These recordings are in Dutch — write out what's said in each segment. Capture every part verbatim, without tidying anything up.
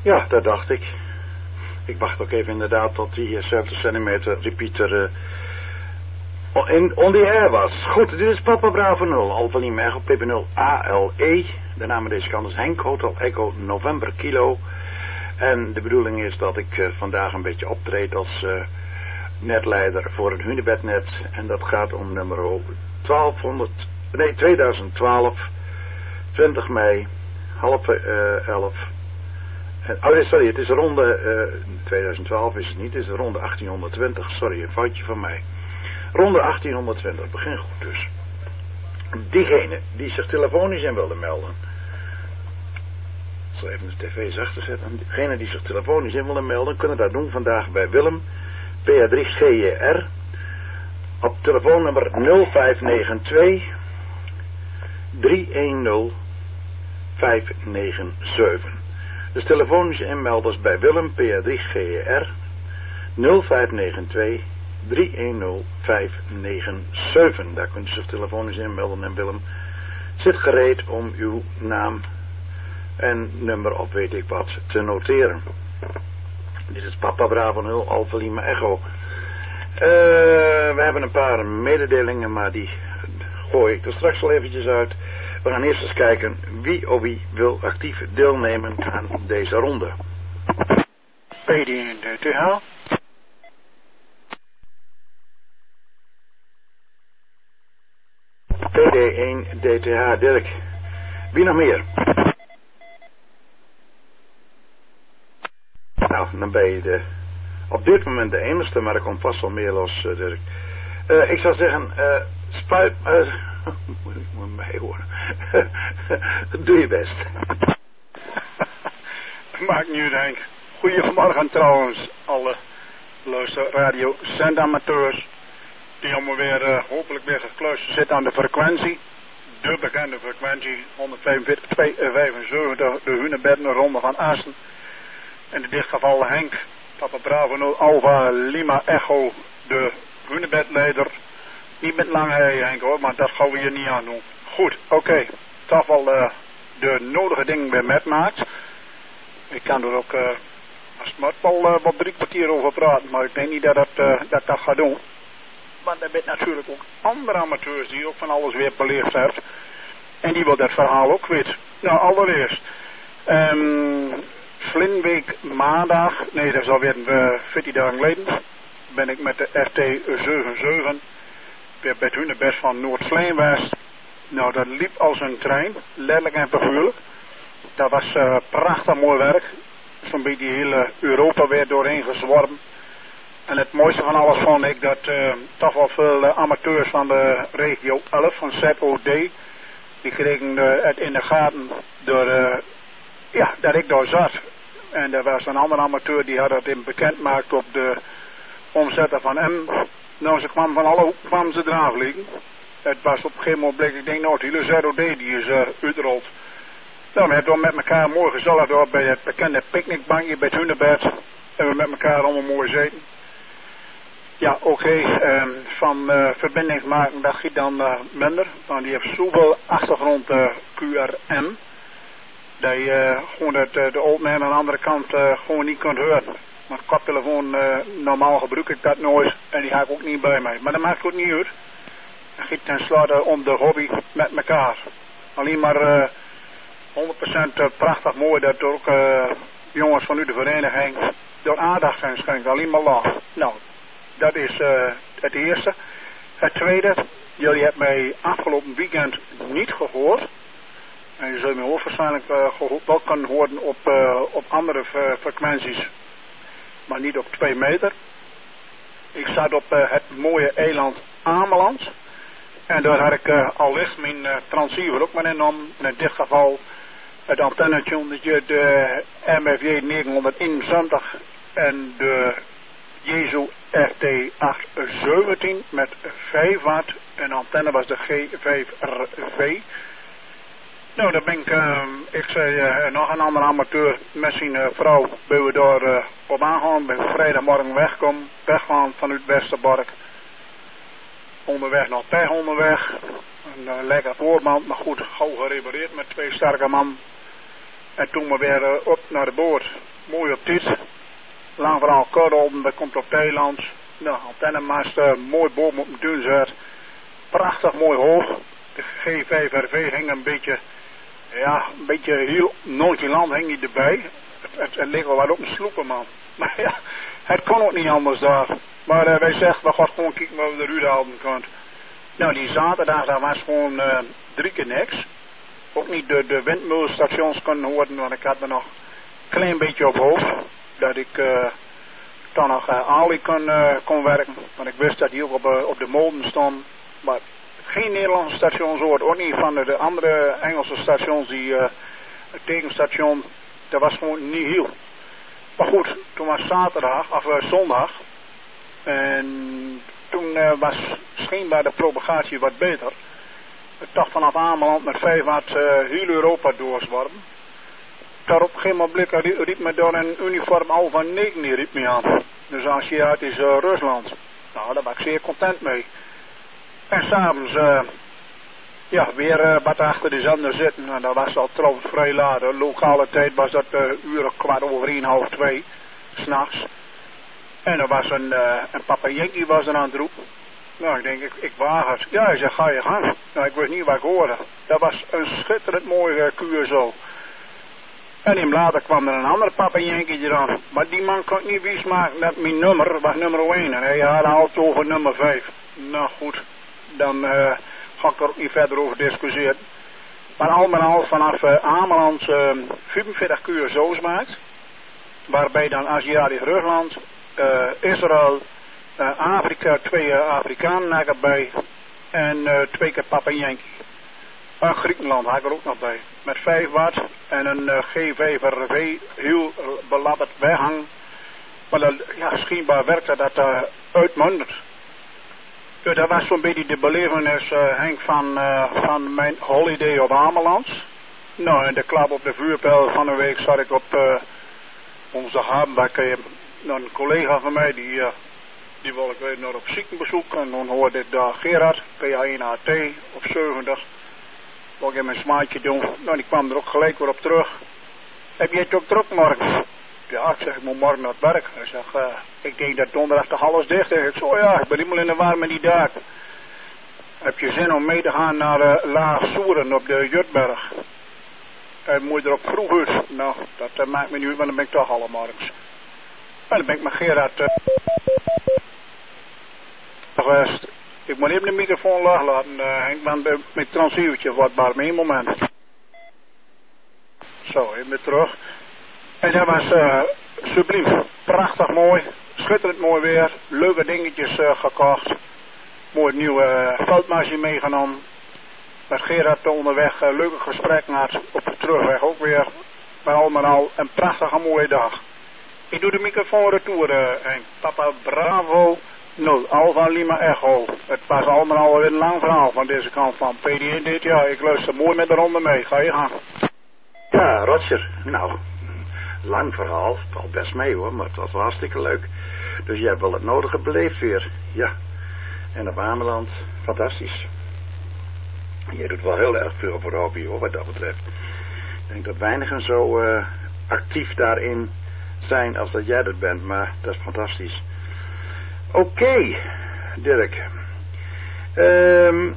Ja, dat dacht ik. Ik wacht ook even inderdaad tot die zeventig centimeter repeater uh, in, on the air was. Goed, dit is Papa Bravo nul, Alpha Lima Echo, P P nul A L E. De naam deze kant is Henk Hotel Echo November Kilo. En de bedoeling is dat ik uh, vandaag een beetje optreed als uh, netleider voor het Hunebednet. En dat gaat om nummer twaalfhonderd, nee, tweeduizend twaalf, twintig mei, half uh, elf. Oh, sorry, het is de ronde, uh, tweeduizend twaalf is het niet, het is de ronde achttienhonderdtwintig, sorry, een foutje van mij. Ronde achttienhonderdtwintig, begin goed dus. Diegene die zich telefonisch in wilde melden. Ik zal even de tv zachter zetten. Diegene die zich telefonisch in wilde melden, kunnen dat doen vandaag bij Willem, P A drie G J R, op telefoonnummer nul vijf negen twee, drie een nul, vijf negen zeven. Dus telefonische inmelders bij Willem, P A drie G J R, nul vijf negen twee, drie een nul, vijf negen zeven. Daar kunt u zich telefonisch inmelden en Willem zit gereed om uw naam en nummer of weet ik wat te noteren. Dit is Papa Bravo nul, Alpha Lima Echo. Uh, we hebben een paar mededelingen, maar die gooi ik er straks wel eventjes uit. We gaan eerst eens kijken wie of wie wil actief deelnemen aan deze ronde. P D één D T H. P D één D T H, Dirk. Wie nog meer? Nou, dan ben je de, op dit moment de enigste, maar er komt vast wel meer los, uh, Dirk. Uh, ik zou zeggen, uh, spuit... Uh, moet ik maar mij horen. Doe je best. Maakt niet uit, Henk. Goedemorgen trouwens, alle luister radio zendamateurs die allemaal weer uh, hopelijk weer gekluisterd zitten aan de frequentie. De bekende frequentie honderdvijfenveertig komma tweehonderdvijfenzeventig, de Hunebedden ronde van Assen. En in dit geval Henk, Papa Bravo nul Alpha Lima Echo, de Hunebedleider. Niet met lange hei, Henk hoor, maar dat gaan we hier niet aan doen. Goed, oké. Okay. Toch wel uh, de nodige dingen weer met maakt. Ik kan er ook, uh, als het maar wel uh, wat drie kwartier over praten, maar ik denk niet dat dat, uh, dat, dat gaat doen. Want er zijn natuurlijk ook andere amateurs die ook van alles weer beleefd hebben. En die wil dat verhaal ook weten. Nou, allereerst. Um, Vlinweek maandag, nee dat is alweer uh, veertien dagen geleden, ben ik met de R T zevenenzeventig weer bij het Hunebed van Noord-Sleenwest. Nou, dat liep als een trein, letterlijk en figuurlijk. Dat was uh, prachtig mooi werk. Zo'n beetje hele Europa weer doorheen gezworven. En het mooiste van alles vond ik dat uh, toch wel veel uh, amateurs van de regio elf van Z O D, die kregen uh, het in de gaten door, uh, ja, dat ik daar zat. En er was een andere amateur die had het in bekend gemaakt op de omzetter van M. Nou, ze kwamen van alle hoeken, kwamen ze eraan vliegen. Het was op een gegeven moment, bleek, ik denk nou, de hele Z O D die is uh, uitgerold. Nou, we hebben dan met elkaar mooi gezellig door bij het bekende picknickbankje bij het Hunebed. En we met elkaar allemaal mooi zitten. Ja, oké, okay, um, van uh, verbinding maken, dat gaat dan uh, minder. Want die heeft zoveel achtergrond uh, Q R M. Dat je uh, gewoon het, uh, de old man aan de andere kant uh, gewoon niet kunt horen. Want koptelefoon, uh, normaal gebruik ik dat nooit. En die heb ik ook niet bij mij. Maar dat maakt ook niet uit. Het gaat tenslotte om de hobby met elkaar. Alleen maar uh, honderd procent prachtig mooi dat er ook uh, jongens van u de vereniging door aandacht zijn schenkt. Alleen maar lach. Nou, dat is uh, het eerste. Het tweede, jullie hebben mij afgelopen weekend niet gehoord. En je zult me hoogstwaarschijnlijk uh, wel kunnen horen op, uh, op andere uh, frequenties. Maar niet op twee meter. Ik zat op uh, het mooie eiland Ameland. En daar had ik uh, allicht mijn uh, transceiver ook maar in. In dit geval het antennetje, de M F J negenhonderdeenenzeventig en de Jezu R T achthonderdzeventien met vijf watt. En de antenne was de G vijf R V. Nou, daar ben ik, uh, ik zei, uh, nog een andere amateur met zijn uh, vrouw, ben we daar uh, op aangegaan. Ben vrijdagmorgen weggekomen, weggaan vanuit Westerbork. Onderweg naar Pech onderweg. Een uh, lekker voorband, maar goed, gauw gerepareerd met twee sterke man. En toen we weer uh, op naar de boot. Mooi op dit. Lang vooral Korrelden, dat komt op Thailand. Nou, antennemaster, mooi boom op een duinzet. Prachtig mooi hoog. De G vijf R V hing een beetje, ja, een beetje heel nonchalant hing hij erbij. Het, het, het leek wel wat op een sloepen, man. Maar ja, het kon ook niet anders daar. Maar uh, wij zeggen, we gaan gewoon kijken waar we de Ruud houden kunnen. Nou, die zaterdag, daar was gewoon uh, drie keer niks. Ook niet de, de windmolenstations kunnen horen, want ik had er nog een klein beetje op hoofd. Dat ik uh, dan nog uh, Ali kon, uh, kon werken. Want ik wist dat die ook op, uh, op de molen stond. Maar geen Nederlandse stations hoort. Ook niet van de, de andere Engelse stations. Die uh, het tegenstation, dat was gewoon niet heel. Maar goed, toen was zaterdag, of uh, zondag. En toen uh, was schijnbaar de propagatie wat beter. Ik dacht vanaf Ameland met vijf watt uh, heel Europa doorzwarmen. Daar op een gegeven moment riep, riep me door een uniform al van negen die riep me aan. Dus Aziatisch uh, Rusland. Nou, daar was ik zeer content mee. En s'avonds, uh, ja, weer uh, wat achter de zender zitten. En dat was al trouwens vrij laat. De lokale tijd was dat uh, uren kwart over één, half twee. S'nachts. En er was een, uh, een papa Yankee was er aan het roepen. Nou, ik denk, ik, ik waag het. Ja, hij zegt, ga je gang. Nou, ik wist niet wat ik hoorde. Dat was een schitterend mooi uh, Q S O. En even later kwam er een andere papa Yankee eraan. Maar die man kon niet wijsmaken dat mijn nummer was nummer één. En hij had altijd over nummer vijf. Nou goed, dan uh, ga ik er ook niet verder over discussiëren. Maar al met al vanaf uh, Ameland uh, vijfenveertig Q S O's maakt. Waarbij dan Aziatisch Rusland, uh, Israël, uh, Afrika, twee uh, Afrikanen erbij. En uh, twee keer papa Yankee. Uh, Griekenland had ik er ook nog bij. Met vijf watt en een uh, G vijf R V, heel uh, belabberd weghang. Maar dat, ja, schijnbaar werkte dat uh, uitmuntend. Dus dat was zo'n beetje de belevenis, uh, Henk, van, uh, van mijn holiday op Ameland. Nou, en de klap op de vuurpijl van een week zat ik op uh, onze havenbak. Uh, een collega van mij, die, uh, die wil ik weer nog op ziekenbezoek. En dan hoorde ik daar Gerard, P A één A T, op zeventig. Wil ik even een smaatje doen. Nou, die kwam er ook gelijk weer op terug. Heb jij het ook druk morgen? Ja, ik zeg, ik moet morgen naar het werk. Hij zegt, uh, ik denk dat donderdag toch alles dicht is. Ik zo, ja, ik ben helemaal in de war met die dag. Heb je zin om mee te gaan naar uh, Laag Soeren op de Jutberg? En moet je er ook vroeg uit? Nou, dat uh, maakt me niet uit, want dan ben ik toch alle morgens. En dan ben ik met Gerard uh, geweest. Ik moet even de microfoon laag laten, uh, Henk, want uh, mijn transievertje wordt maar mee een moment. Zo, even weer terug. En dat was uh, subliem, prachtig mooi, schitterend mooi weer, leuke dingetjes uh, gekocht, mooi nieuwe uh, veldmachine meegenomen. Met Gerard onderweg uh, leuke gesprekken had, op de terugweg ook weer, maar al met al een prachtige mooie dag. Ik doe de microfoon retour, uh, Henk. Papa Bravo nul, Alfa Lima Echo. Het was allemaal weer een lang verhaal van deze kant van P D N dit jaar. Ik luister mooi met de ronde mee, ga je gang. Ja, Roger, nou... Lang verhaal, het valt best mee hoor, maar het was hartstikke leuk. Dus jij hebt wel het nodige beleefd weer. Ja. En op Ameland, fantastisch. Je doet wel heel erg veel voor de hobby hoor, wat dat betreft. Ik denk dat weinigen zo uh, actief daarin zijn als dat jij dat bent, maar dat is fantastisch. Oké, okay, Dirk. Um,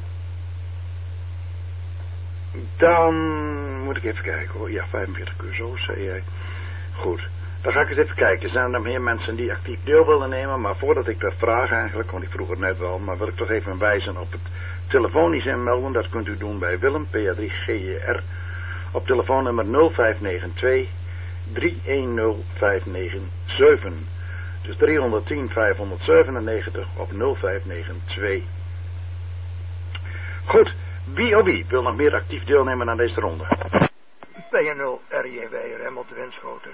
dan moet ik even kijken hoor. Ja, vijfenveertig uur zo, zei jij. Goed, dan ga ik eens even kijken. Zijn er meer mensen die actief deel willen nemen? Maar voordat ik dat vraag eigenlijk, want ik vroeg het net wel, maar wil ik toch even wijzen op het telefonisch inmelden. Dat kunt u doen bij Willem, P A drie G J R, op telefoonnummer nul vijf negen twee, drie een nul, vijf negen zeven. Dus driehonderdtien vijfhonderdzevenennegentig op nul vijf negen twee. Goed, wie of wie wil nog meer actief deelnemen aan deze ronde? P N nul R J W, Remmel de Winschoten.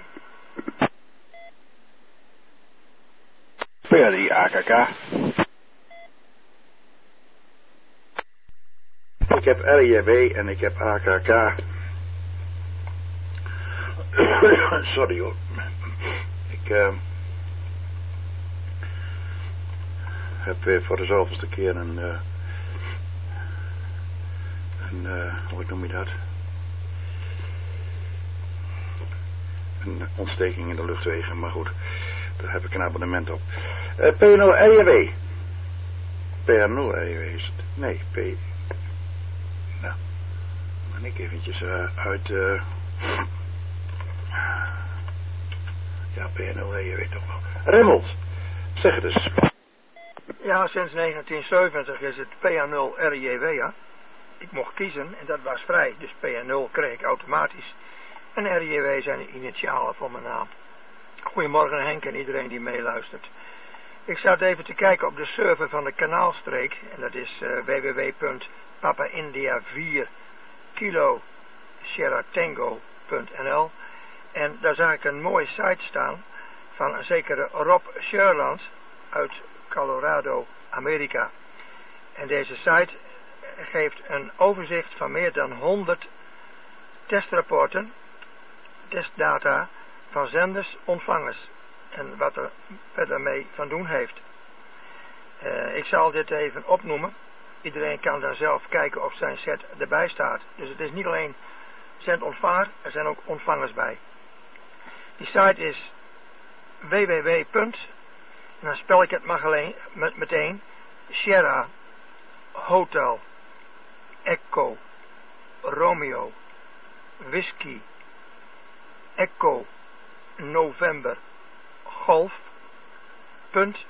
P A drie A K K. Ik heb R J W en ik heb A K K. Sorry hoor. Ik uh, heb weer voor de zoveelste keer een... Uh, een uh, hoe noem je dat? een ontsteking in de luchtwegen, maar goed, daar heb ik een abonnement op. Uh, P nul R J W. P nul R J W is het. Nee, P... Nou, dan ik eventjes uh, uit... Uh... Ja, P nul R J W toch wel. Remmelt, zeg het eens. Ja, sinds negentien zeventig is het P nul R J W, ja. Ik mocht kiezen en dat was vrij, dus P nul kreeg ik automatisch. En R J W zijn de initialen van mijn naam. Goedemorgen Henk en iedereen die meeluistert. Ik zat even te kijken op de server van de kanaalstreek. En dat is uh, w w w punt papa india vier kilo sierra tango punt n l. En daar zag ik een mooie site staan van een zekere Rob Sherland uit Colorado, Amerika. En deze site geeft een overzicht van meer dan honderd testrapporten, testdata van zenders, ontvangers en wat er verder mee van doen heeft. Uh, ik zal dit even opnoemen. Iedereen kan dan zelf kijken of zijn set erbij staat. Dus het is niet alleen zendontvanger, er zijn ook ontvangers bij. Die site is w w w. En dan spel ik het maar alleen, met, meteen. Sierra, Hotel, Echo, Romeo, Whisky, Echo, November, Golf, punt,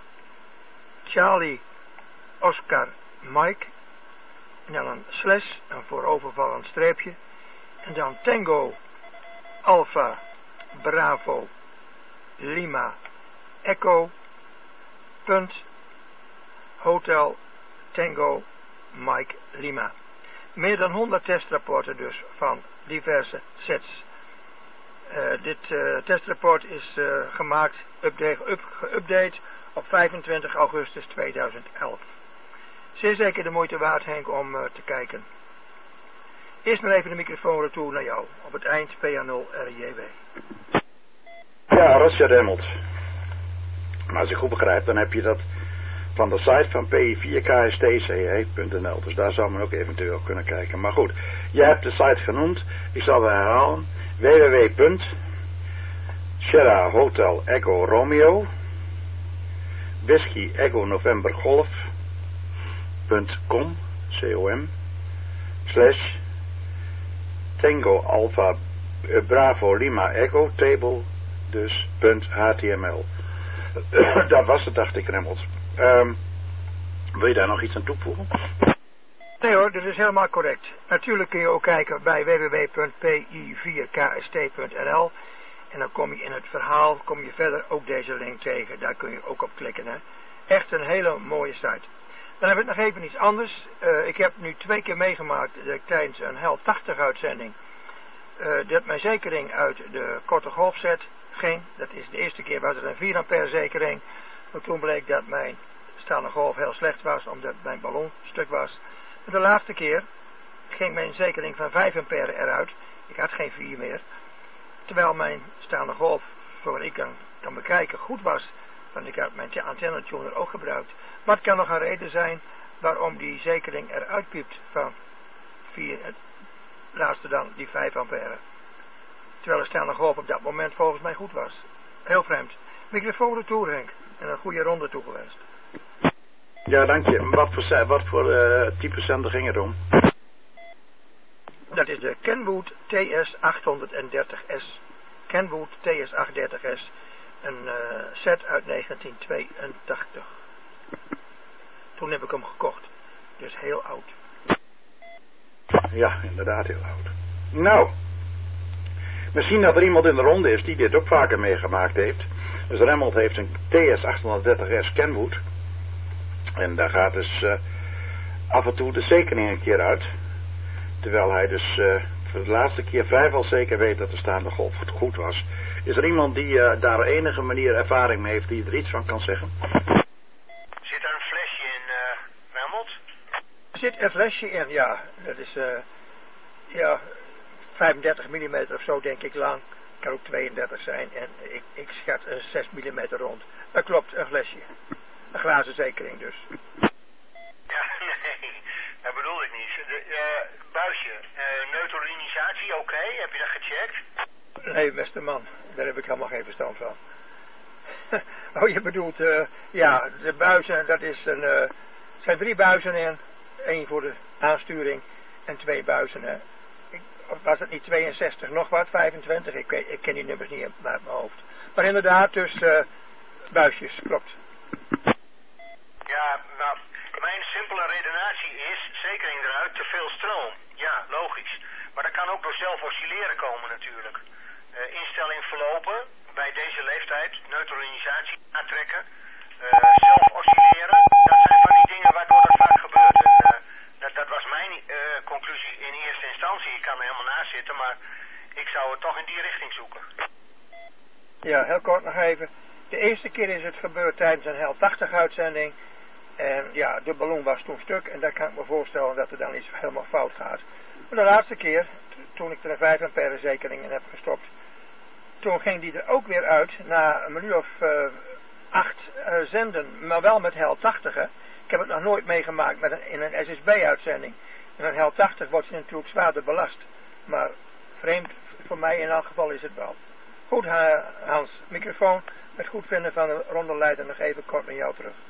Charlie, Oscar, Mike, en dan een slash, een voorovervallend streepje, en dan Tango, Alpha, Bravo, Lima, Echo, punt, Hotel, Tango, Mike, Lima. Meer dan honderd testrapporten dus van diverse sets. Uh, dit uh, testrapport is uh, gemaakt, update, up, geüpdate op vijfentwintig augustus tweeduizend elf. Zeer zeker de moeite waard, Henk, om uh, te kijken. Eerst maar even de microfoon retour naar jou. Op het eind P nul R J W. Ja, Rosja Remmelt. Maar als ik goed begrijp, dan heb je dat van de site van P vier K S T C punt n l. Dus daar zou men ook eventueel kunnen kijken. Maar goed, jij hebt de site genoemd. Ik zal het herhalen. w w w punt sierra hotel echo romeo whisky echo november golf punt com com slash tango alpha bravo lima echo table dus punt html. Dat was het, dacht ik, Remmels. Um, wil je daar nog iets aan toevoegen? Nee hoor, dit is helemaal correct. Natuurlijk kun je ook kijken bij w w w punt p i vier k s t punt n l en dan kom je in het verhaal, kom je verder ook deze link tegen. Daar kun je ook op klikken. Hè. Echt een hele mooie site. Dan hebben we nog even iets anders. Uh, ik heb nu twee keer meegemaakt dat ik tijdens een H E L tachtig uitzending uh, dat mijn zekering uit de korte golfset ging. Dat is de eerste keer was het een vier ampère zekering. Maar toen bleek dat mijn staande golf heel slecht was, omdat mijn ballon stuk was. De laatste keer ging mijn zekering van vijf ampère eruit. Ik had geen vier meer. Terwijl mijn staande golf, voor ik kan, kan bekijken, goed was. Want ik had mijn antennetuner ook gebruikt. Maar het kan nog een reden zijn waarom die zekering eruit piept van vier, het laatste dan die vijf ampère. Terwijl de staande golf op dat moment volgens mij goed was. Heel vreemd. Microfoon retour, Henk. En een goede ronde toegewenst. Ja, dank je. Wat voor, wat voor uh, type zender ging het om? Dat is de Kenwood T S achthonderddertig S. Kenwood T S achthonderddertig S. Een uh, set uit negentien tweeëntachtig. Toen heb ik hem gekocht. Dus heel oud. Ja, inderdaad heel oud. Nou, misschien dat er iemand in de ronde is die dit ook vaker meegemaakt heeft. Dus Remmelt heeft een T S achthonderddertig S Kenwood. En daar gaat dus uh, af en toe de zekering een keer uit. Terwijl hij dus uh, voor de laatste keer vrijwel zeker weet dat de staande golf goed was. Is er iemand die uh, daar op enige manier ervaring mee heeft die er iets van kan zeggen? Zit er een flesje in, uh, Remmelt? Er zit een flesje in, ja. Dat is uh, ja, vijfendertig millimeter of zo denk ik lang. Kan ook tweeëndertig zijn. En ik, ik schat een zes millimeter rond. Dat klopt, een flesje. Een glazen zekering dus. Ja, nee, dat bedoel ik niet. De, uh, buisje, uh, neutralisatie, oké, okay. Heb je dat gecheckt? Nee, beste man, daar heb ik helemaal geen verstand van. Oh, je bedoelt, uh, ja, de buizen, dat is een, uh, zijn drie buizen in. Eén voor de aansturing en twee buizen, hè. Ik, was het niet tweeënzestig, nog wat, vijfentwintig? Ik, weet, ik ken die nummers niet uit mijn hoofd. Maar inderdaad, dus uh, buisjes, klopt. Ja, nou, mijn simpele redenatie is, zekering eruit, te veel stroom. Ja, logisch. Maar dat kan ook door zelf oscilleren komen natuurlijk. Uh, instelling verlopen, bij deze leeftijd, neutralisatie aantrekken, uh, zelf oscilleren. Dat zijn van die dingen waardoor dat vaak gebeurt. En, uh, dat, dat was mijn uh, conclusie in eerste instantie. Ik kan er helemaal naast zitten, maar ik zou het toch in die richting zoeken. Ja, heel kort nog even. De eerste keer is het gebeurd tijdens een Hel tachtig uitzending. En ja, de ballon was toen stuk. En daar kan ik me voorstellen dat er dan iets helemaal fout gaat. Maar de laatste keer, toen ik er een vijf ampère zekering in heb gestopt. Toen ging die er ook weer uit na een minuut of uh, acht uh, zenden. Maar wel met Hel tachtig. Hè. Ik heb het nog nooit meegemaakt met een, in een S S B-uitzending. In een Hel tachtig wordt je natuurlijk zwaarder belast. Maar vreemd voor mij in elk geval is het wel. Goed, Hans. Microfoon. Met goed vinden van de rondeleider nog even kort naar jou terug.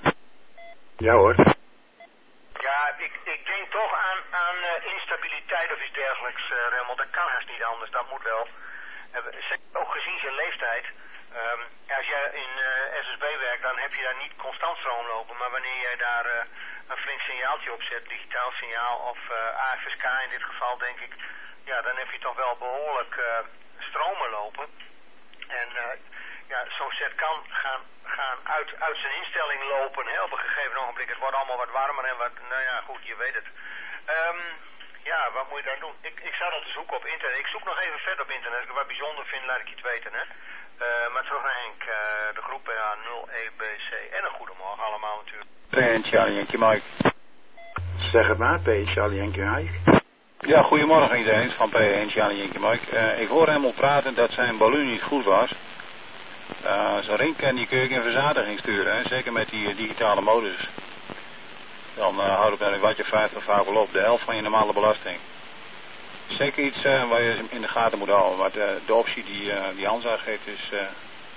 Ja hoor. Ja, ik, ik denk toch aan, aan uh, instabiliteit of iets dergelijks, uh, Remmel. Dat kan haast niet anders, dat moet wel. Uh, ook gezien zijn leeftijd. Um, als jij in uh, S S B werkt, dan heb je daar niet constant stroom lopen. Maar wanneer jij daar uh, een flink signaaltje op zet, digitaal signaal of uh, A F S K in dit geval, denk ik. Ja, dan heb je toch wel behoorlijk uh, stromen lopen. En uh, ja, zo'n set kan gaan, gaan uit, uit zijn instelling lopen. Hè, op een gegeven ogenblik. Het wordt allemaal wat warmer en wat, nou ja, goed, je weet het. Um, ja, wat moet je dan doen? Ik, ik zou dat te zoeken op internet. Ik zoek nog even verder op internet. Als ik wat bijzonder vind, laat ik je het weten, hè. Uh, maar terug naar Henk. Uh, de groep P A nul E B C. En een goedemorgen allemaal natuurlijk. P één Charlie Yankee Mike. Zeg het maar, P één Charlie Yankee Mike. Ja, goedemorgen iedereen van P één Charlie Yankee Mike. Uh, ik hoor hem al praten dat zijn ballon niet goed was. Uh, Zo'n ring kan die kun je in verzadiging sturen, hè? Zeker met die uh, digitale modus. Dan uh, houdt het met een wattje vijftig vaak wel op, de helft van je normale belasting. Zeker iets uh, waar je in de gaten moet houden, maar de, de optie die, uh, die Hans aangeeft is... Uh,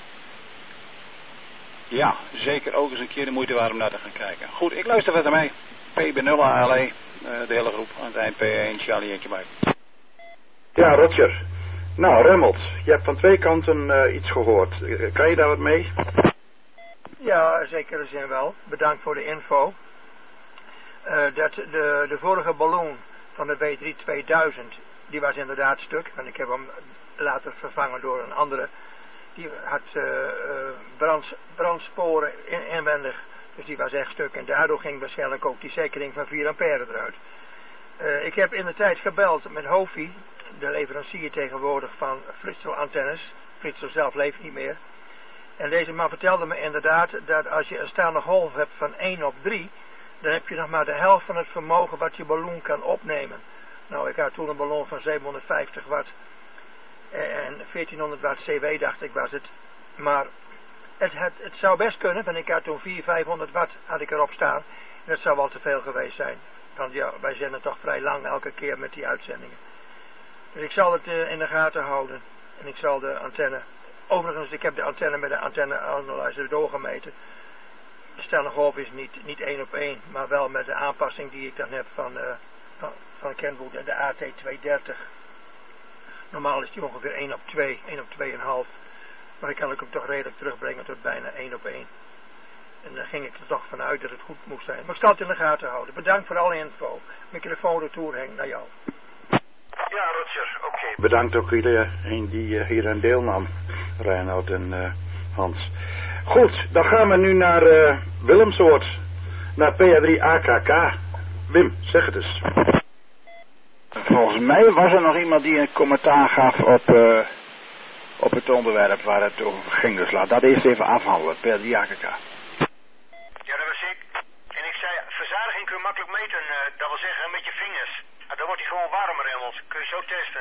ja, zeker ook eens een keer de moeite waard om naar te gaan kijken. Goed, ik luister verder mee. P B nul A L E, uh, de hele groep, aan het eind P één Charlie Yankee Mike. Ja, Roger. Nou, Remmelt, je hebt van twee kanten uh, iets gehoord. Uh, kan je daar wat mee? Ja, zeker in zin wel. Bedankt voor de info. Uh, dat de, de vorige ballon van de W drie tweeduizend, die was inderdaad stuk. En ik heb hem later vervangen door een andere. Die had uh, uh, brand, brandsporen in, inwendig. Dus die was echt stuk. En daardoor ging waarschijnlijk ook die zekering van vier ampère eruit. Uh, ik heb in de tijd gebeld met Hofi, de leverancier tegenwoordig van Fritsel antennes. Fritsel zelf leeft niet meer. En deze man vertelde me inderdaad dat als je een staande golf hebt van één op drie, dan heb je nog maar de helft van het vermogen wat je ballon kan opnemen. Nou, ik had toen een ballon van zevenhonderdvijftig watt en veertienhonderd watt C W dacht ik was het. Maar het, het, het zou best kunnen, want ik had toen vierhonderd, vijfhonderd watt had ik erop staan. En dat zou wel te veel geweest zijn. Want ja, wij zenden toch vrij lang elke keer met die uitzendingen. Dus ik zal het uh, in de gaten houden. En ik zal de antenne... Overigens, ik heb de antenne met de antenne-analyzer doorgemeten. De staande golf is niet, niet één op één, maar wel met de aanpassing die ik dan heb van, uh, van, van Kenwood en de A T tweehonderddertig. Normaal is die ongeveer één op twee, één op twee komma vijf. Maar ik kan hem toch redelijk terugbrengen tot bijna één op één. En dan ging ik er toch vanuit dat het goed moest zijn. Maar ik zal het in de gaten houden. Bedankt voor alle info. Microfoon retour, Henk, naar jou. Ja, Roger, oké. Okay. Bedankt ook iedereen die uh, hier aan deelnam. Reinoud en uh, Hans. Goed, dan gaan we nu naar uh, Willemsoord. Naar P A drie A K K. Wim, zeg het eens. Volgens mij was er nog iemand die een commentaar gaf op, uh, op het onderwerp waar het over ging. Dus laat dat eerst even afhandelen. P A drie A K K. Ja, dat was ik. En ik zei, verzadiging kun je makkelijk meten. Uh, dat wil zeggen met je vingers. Uh, dan wordt hij gewoon warmer, Remmels. Kun je zo testen.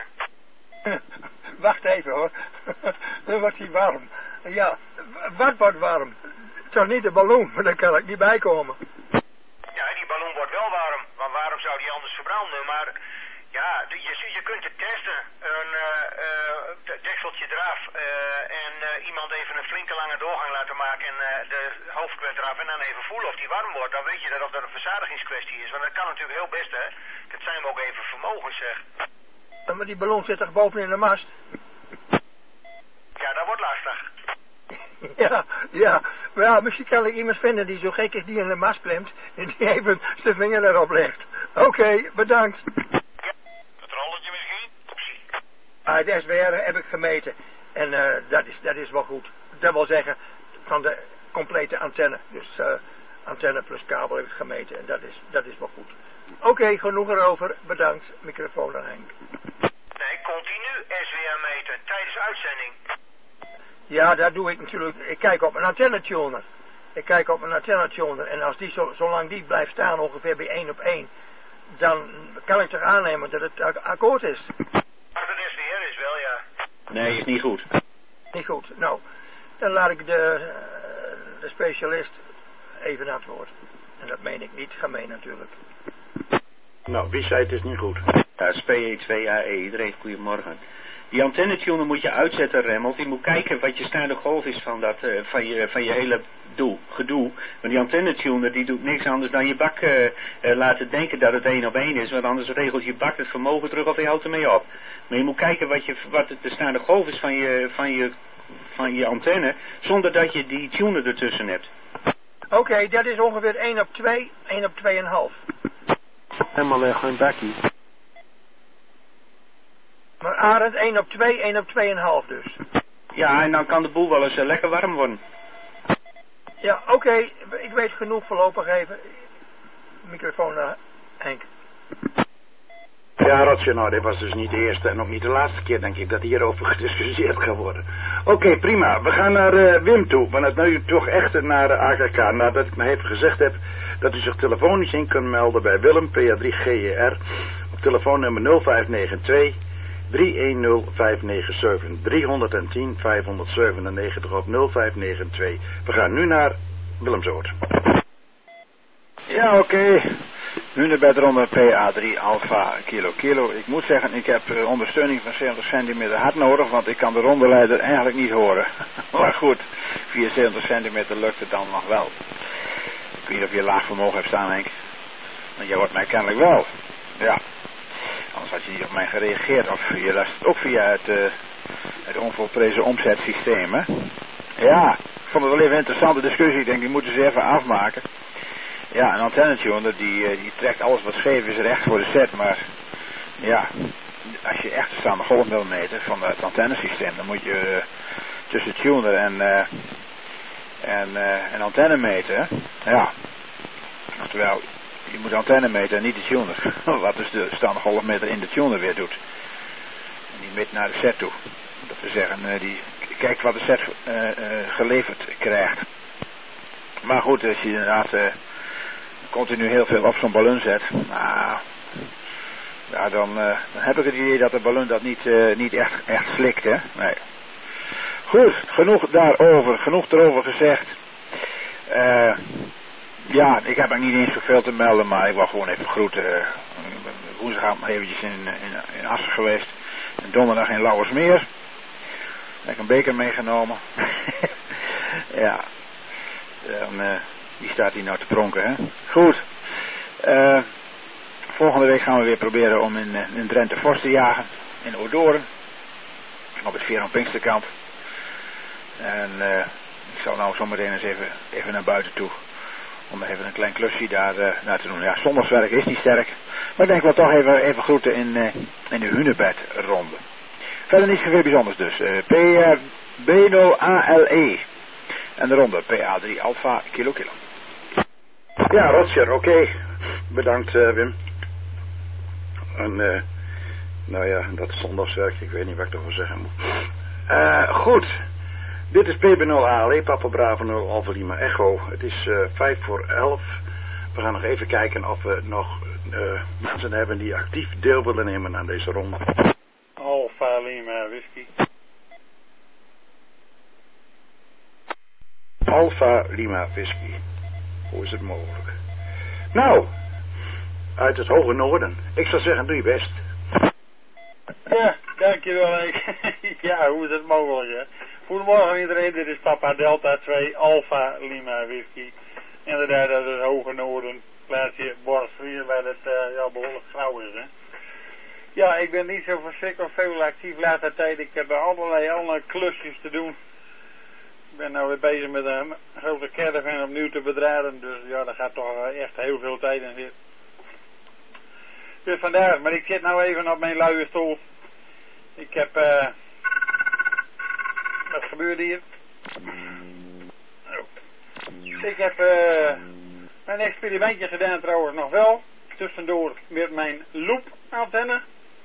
Wacht even hoor. Dan wordt hij warm. Ja, wat wordt warm? Toch niet de ballon, maar daar kan ik niet bij komen. Ja, die ballon wordt wel warm. Want waarom zou die anders verbranden? Maar Ja, de- je, je kunt het testen. Een uh, uh, dekseltje eraf uh, en uh, iemand even een flinke lange doorgang laten maken en uh, de hoofdkwet eraf en dan even voelen of die warm wordt. Dan weet je dat of dat een verzadigingskwestie is. Want dat kan natuurlijk heel best, hè. Dat zijn we ook even vermogens, zeg. Maar die ballon zit toch boven in de mast? Ja, dat wordt lastig. Ja, ja. Maar ja, misschien kan ik iemand vinden die zo gek is die in de mast klimt en die even zijn vinger erop legt. Oké, okay, bedankt. Ja, het rolletje misschien? Optie. Ah, de S W R heb ik gemeten en uh, dat, is, dat is wel goed. Dat wil zeggen, van de complete antenne. Dus uh, antenne plus kabel heb ik gemeten en dat is, dat is wel goed. Oké, okay, genoeg erover. Bedankt. Microfoon aan Henk. Nee, continu S W R meten tijdens uitzending. Ja, dat doe ik natuurlijk. Ik kijk op een antennetuner. Ik kijk op een antennetuner en als die zo, zolang die blijft staan ongeveer bij één op één, dan kan ik toch aannemen dat het ak akkoord is. Als het S W R is wel, ja. Nee, is niet goed. Niet goed. Nou, dan laat ik de, de specialist even antwoorden. En dat meen ik niet gemeen natuurlijk. Nou, wie zei het is niet goed? Ja, S P E twee A E, iedereen goedemorgen. Die antennetuner moet je uitzetten, Remmelt. Je moet kijken wat je staande golf is van, dat, uh, van, je, van je hele doel, gedoe. Want die antennetuner die doet niks anders dan je bak uh, uh, laten denken dat het één op één is. Want anders regelt je bak het vermogen terug of je houdt ermee op. Maar je moet kijken wat, je, wat de staande golf is van je, van, je, van je antenne, zonder dat je die tuner ertussen hebt. Oké, okay, dat is ongeveer één op twee, één op twee komma vijf. Helemaal uh, geen bakkie. Maar Arend, één op twee, één op twee komma vijf dus. Ja, en dan kan de boel wel eens uh, lekker warm worden. Ja, oké, okay. Ik weet genoeg voorlopig even. Microfoon naar Henk. Ja, Rotje, nou, dit was dus niet de eerste en ook niet de laatste keer, denk ik, dat hierover gediscussieerd kan worden. Oké, okay, prima. We gaan naar uh, Wim toe, want het nu toch echt naar de A K K. Nadat ik me even gezegd heb dat u zich telefonisch in kunt melden bij Willem, P A drie G J R, op telefoonnummer nul vijf negen twee, drie een nul, vijf negen zeven, driehonderdtien, vijfhonderdzevenennegentig op nul vijf negen twee. We gaan nu naar Willemsoord. Ja, oké. Okay. Hunebed ronde P A drie Alpha Kilo Kilo. Ik moet zeggen, ik heb uh, ondersteuning van zeventig centimeter hard nodig, want ik kan de rondeleider eigenlijk niet horen. Maar goed, vierenzeventig centimeter lukt het dan nog wel. Ik weet niet of je laag vermogen hebt staan, Henk. Maar jij hoort mij kennelijk wel. Ja. Anders had je niet op mij gereageerd. Of je luistert ook via het, uh, het onvolprezen omzetsysteem, hè. Ja, ik vond het wel even een interessante discussie. Ik denk, die moeten ze even afmaken. Ja, een antennetuner die, die trekt alles wat scheef is recht voor de set, maar ja, als je echt de staande golf wil meten van het antennesysteem, dan moet je uh, tussen tuner en, uh, en, uh, en antenne meten, hè? Ja, oftewel, je moet de antenne meten en niet de tuner, wat dus de staande golfmeter in de tuner weer doet. En die meet naar de set toe, dat we zeggen, uh, die kijkt wat de set uh, uh, geleverd krijgt. Maar goed, als je inderdaad uh, continu heel veel op zo'n ballon zet, nou, ja, dan, uh, dan heb ik het idee dat de ballon dat niet, uh, niet echt, echt slikt, hè. Nee. Goed, genoeg daarover, genoeg erover gezegd. Uh, ja, ik heb er niet eens zoveel te melden, maar ik wil gewoon even groeten. Uh, woensdag nog eventjes in, in, in Assen geweest, en donderdag in Lauwersmeer. Heb ik een beker meegenomen. Ja, dan... Uh, Die staat hier nou te pronken, hè. Goed. Uh, volgende week gaan we weer proberen om in, in Drenthe Vos te jagen. In Odoorn. Op het Veer- en Pinksterkamp. En uh, ik zal nou zometeen eens even, even naar buiten toe. Om even een klein klusje daar, uh, daar te doen. Ja, zondagswerk is niet sterk. Maar ik denk wel toch even, even groeten in, uh, in de Hunebedronde. Verder niet zoveel bijzonders dus. Uh, P B nul A L E. En de ronde P A drie Alpha Kilo Kilo. Ja, Roger, oké. Okay. Bedankt, uh, Wim. En, uh, nou ja, dat is zondagswerk. Ik weet niet wat ik ervoor zeggen moet. Uh, goed. Dit is P B nul A L E, Papa Bravo nul Alpha Lima Echo. Het is uh, vijf voor elf. We gaan nog even kijken of we nog uh, mensen hebben die actief deel willen nemen aan deze ronde. Alpha Lima Whisky. Alpha Lima Whisky. Hoe is het mogelijk? Nou, uit het hoge noorden. Ik zou zeggen, doe je best. Dankjewel, Henk. Ja, hoe is het mogelijk, hè? Goedemorgen iedereen, dit is Papa Delta twee Alpha Lima Whisky. Inderdaad, dat is Hoge Noorden, plaatsje Borsvier, waar het uh, ja, behoorlijk grauw is, hè. Ja, ik ben niet zo verschrikkelijk veel actief later tijd. Ik heb allerlei andere klusjes te doen. Ik ben nou weer bezig met een grote caravan opnieuw te bedraden, dus ja, daar gaat toch echt heel veel tijd in zitten. Dus vandaar, maar ik zit nou even op mijn luie stoel. Ik heb, eh, uh, wat gebeurde hier? Oh. Ik heb, eh, uh, mijn experimentje gedaan trouwens nog wel. Tussendoor met mijn loopantenne.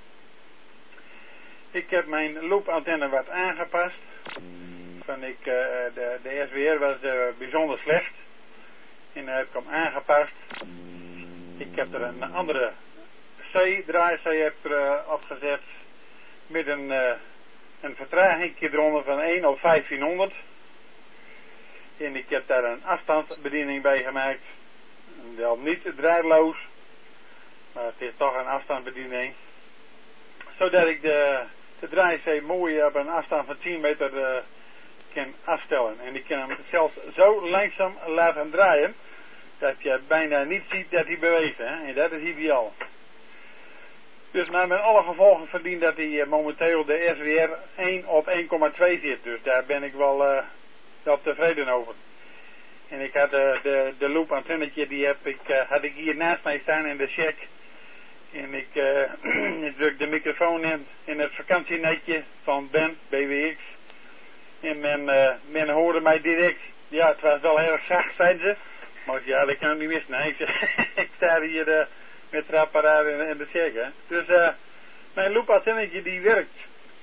Ik heb mijn loopantenne wat aangepast. Van ik, uh, de, de S W R was uh, bijzonder slecht. En dat heb ik hem aangepast. Ik heb er een andere C-draai-C er, uh, opgezet. Met een, uh, een vertraging eronder van één op vijftienhonderd. En ik heb daar een afstandsbediening bij gemaakt. Wel niet draadloos. Maar het is toch een afstandsbediening. Zodat ik de, de draai-C mooi op een afstand van tien meter uh, kan afstellen. En ik kan hem zelfs zo langzaam laten draaien. Dat je bijna niet ziet dat hij beweegt. Hè? En dat is ideaal. Dus nou, met alle gevolgen verdient dat hij uh, momenteel de S W R één op één komma twee zit. Dus daar ben ik wel, uh, wel tevreden over. En ik had uh, de, de loop antennetje, die heb ik, uh, had ik hier naast mij staan in de check. En ik, uh, ik druk de microfoon in, in het vakantienetje van Ben, B W X. En men, uh, men hoorde mij direct. Ja, het was wel heel zacht, zeiden ze. Maar ja, dat kan ik niet missen. Nee, ik, ik sta hier uh, met het apparaat in, in de check. Hè. Dus uh, mijn loopantennetje die werkt.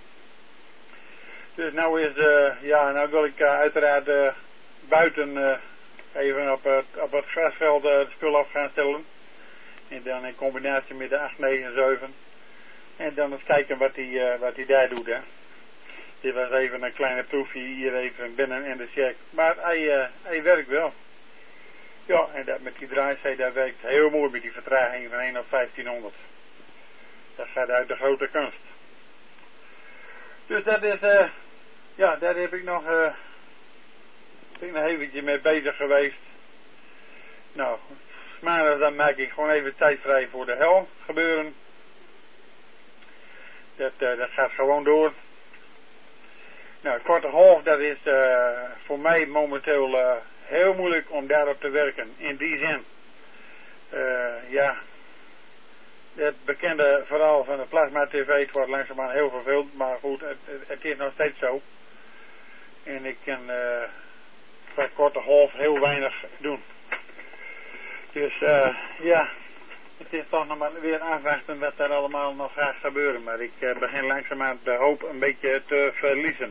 Dus nou is, uh, ja, nou wil ik uh, uiteraard uh, buiten uh, even op het, op het grasveld uh, de spul af gaan stellen. En dan in combinatie met de acht, negen, zeven. En dan eens kijken wat hij uh, wat hij daar doet, hè. Dit was even een kleine proefje hier even binnen in de check. Maar hij, uh, hij werkt wel. Ja, en dat met die draai-C, dat werkt heel mooi met die vertraging van één op vijftienhonderd. Dat gaat uit de grote kunst. Dus dat is, uh, ja, daar heb ik nog, uh, ben ik nog eventjes mee bezig geweest. Nou, maandag dan maak ik gewoon even tijd vrij voor de hel gebeuren. Dat, uh, dat gaat gewoon door. Nou, korte golf, dat is uh, voor mij momenteel uh, heel moeilijk om daarop te werken. In die zin, uh, ja, het bekende verhaal van de plasma tv, het wordt langzaamaan heel verveeld, maar goed, het, het is nog steeds zo. En ik kan uh, bij korte golf heel weinig doen. Dus uh, ja, het is toch nog maar weer afwachten wat er allemaal nog gaat gebeuren. Maar ik uh, begin langzaamaan de hoop een beetje te verliezen.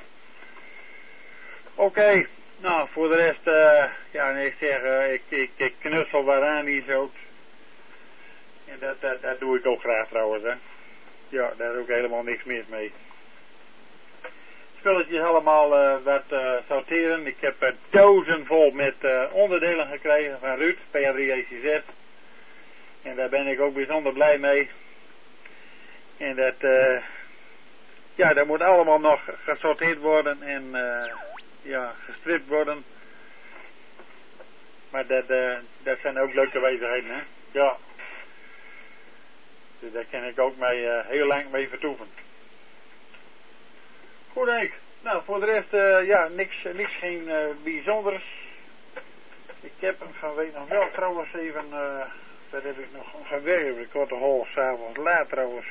Oké, okay. Nou voor de rest, uh, ja nee, ik zeg, uh, ik, ik, ik knutsel waaraan hier zo. En dat, dat, dat doe ik ook graag trouwens, hè. Ja, daar doe ik helemaal niks mis mee. Spulletjes allemaal uh, wat uh, sorteren. Ik heb uh, dozen vol met uh, onderdelen gekregen van Ruud, P A drie E C Z. En daar ben ik ook bijzonder blij mee. En dat, uh, ja, dat moet allemaal nog gesorteerd worden en uh, ja, gestript worden. Maar dat, uh, dat zijn ook leuke bezigheden, hè. Ja. Dus daar kan ik ook mee, uh, heel lang mee vertoeven. Goed, Henk. Nou, voor de rest, uh, ja, niks, niks geen uh, bijzonders. Ik heb hem vanwege nog wel trouwens even, uh, dat heb ik nog gewerkt, ik word de half s'avonds laat trouwens.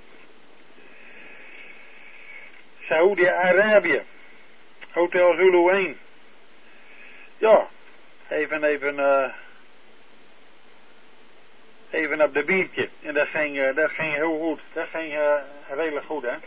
Saoedi-Arabië. Hotel Zulu één. Ja, even, even, uh, even op de biertje. En dat ging, uh, dat ging heel goed. Dat ging uh, redelijk goed, hè.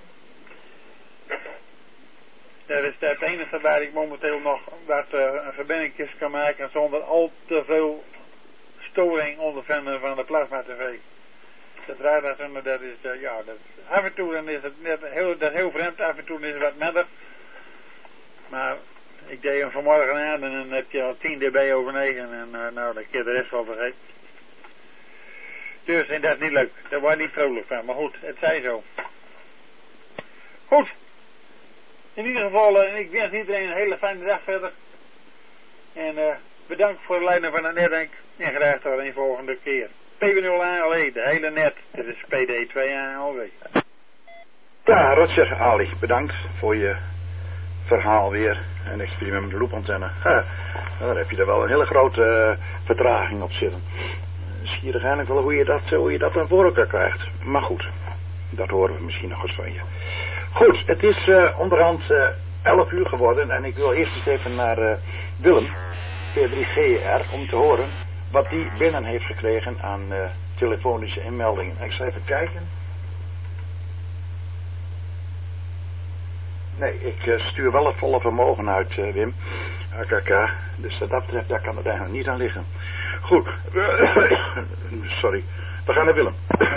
Dat is het enige waar ik momenteel nog wat uh, verbindingjes kan maken zonder al te veel storing ondervinden van de plasma tv. Dat radar, dat is, uh, ja, dat, af en toe dan is het net heel, dat is heel vreemd, af en toe is het wat minder. Maar ik deed hem vanmorgen aan en dan heb je al tien dB over negen en uh, nou, dan kun je de rest wel vergeten. Dus, en dat is niet leuk, daar word je niet vrolijk van, maar goed, het zij zo. Goed. In ieder geval, uh, ik wens iedereen een hele fijne dag verder. En uh, bedankt voor het leiden van de netdenk. En graag tot een volgende keer. P B nul A L E, de hele net. Dit is P D twee A L W. Ja, Roger Ali, bedankt voor je verhaal weer. Een experiment met de loopantenne. Ha, daar heb je er wel een hele grote uh, vertraging op zitten. Zie je eigenlijk wel hoe je dat, hoe je dat dan voor elkaar krijgt. Maar goed, dat horen we misschien nog eens van je. Goed, het is uh, onderhand uh, elf uur geworden en ik wil eerst eens even naar uh, Willem, P drie G R, om te horen wat die binnen heeft gekregen aan uh, telefonische inmeldingen. Ik zal even kijken. Nee, ik uh, stuur wel het volle vermogen uit, uh, Wim. A K K. Dus wat dat betreft, daar kan het eigenlijk niet aan liggen. Goed. Sorry. We gaan naar Willem.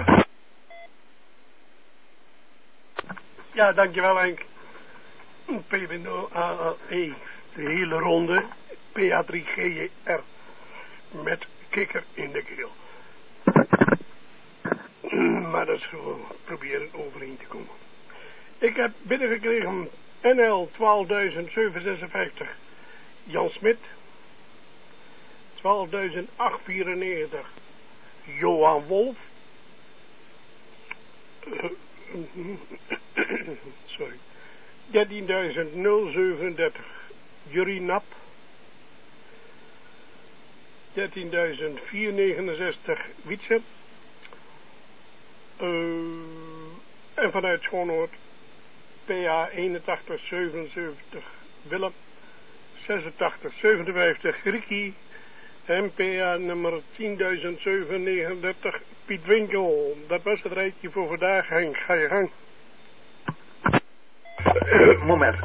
Ja, dankjewel Henk. P B nul A L E, de hele ronde. P A drie G J R. Met kikker in de keel. Maar dat is gewoon proberen overeen te komen. Ik heb binnengekregen N L twaalfduizend zevenhonderdzesenvijftig Jan Smit. twaalfduizend achthonderdvierennegentig Johan Wolf. Sorry. dertienduizend zevenendertig Jurie Nap. dertienduizend vierhonderdnegenenzestig Wietse. Uh, en vanuit Schoonoord P A eenentachtig zevenenzeventig Willem. zesentachtig zevenenvijftig Ricky. En P A nummer tienduizend zevenhonderdnegenendertig Piet Winkel. Dat was het rijtje voor vandaag, Henk. Ga je gang. Uh, moment.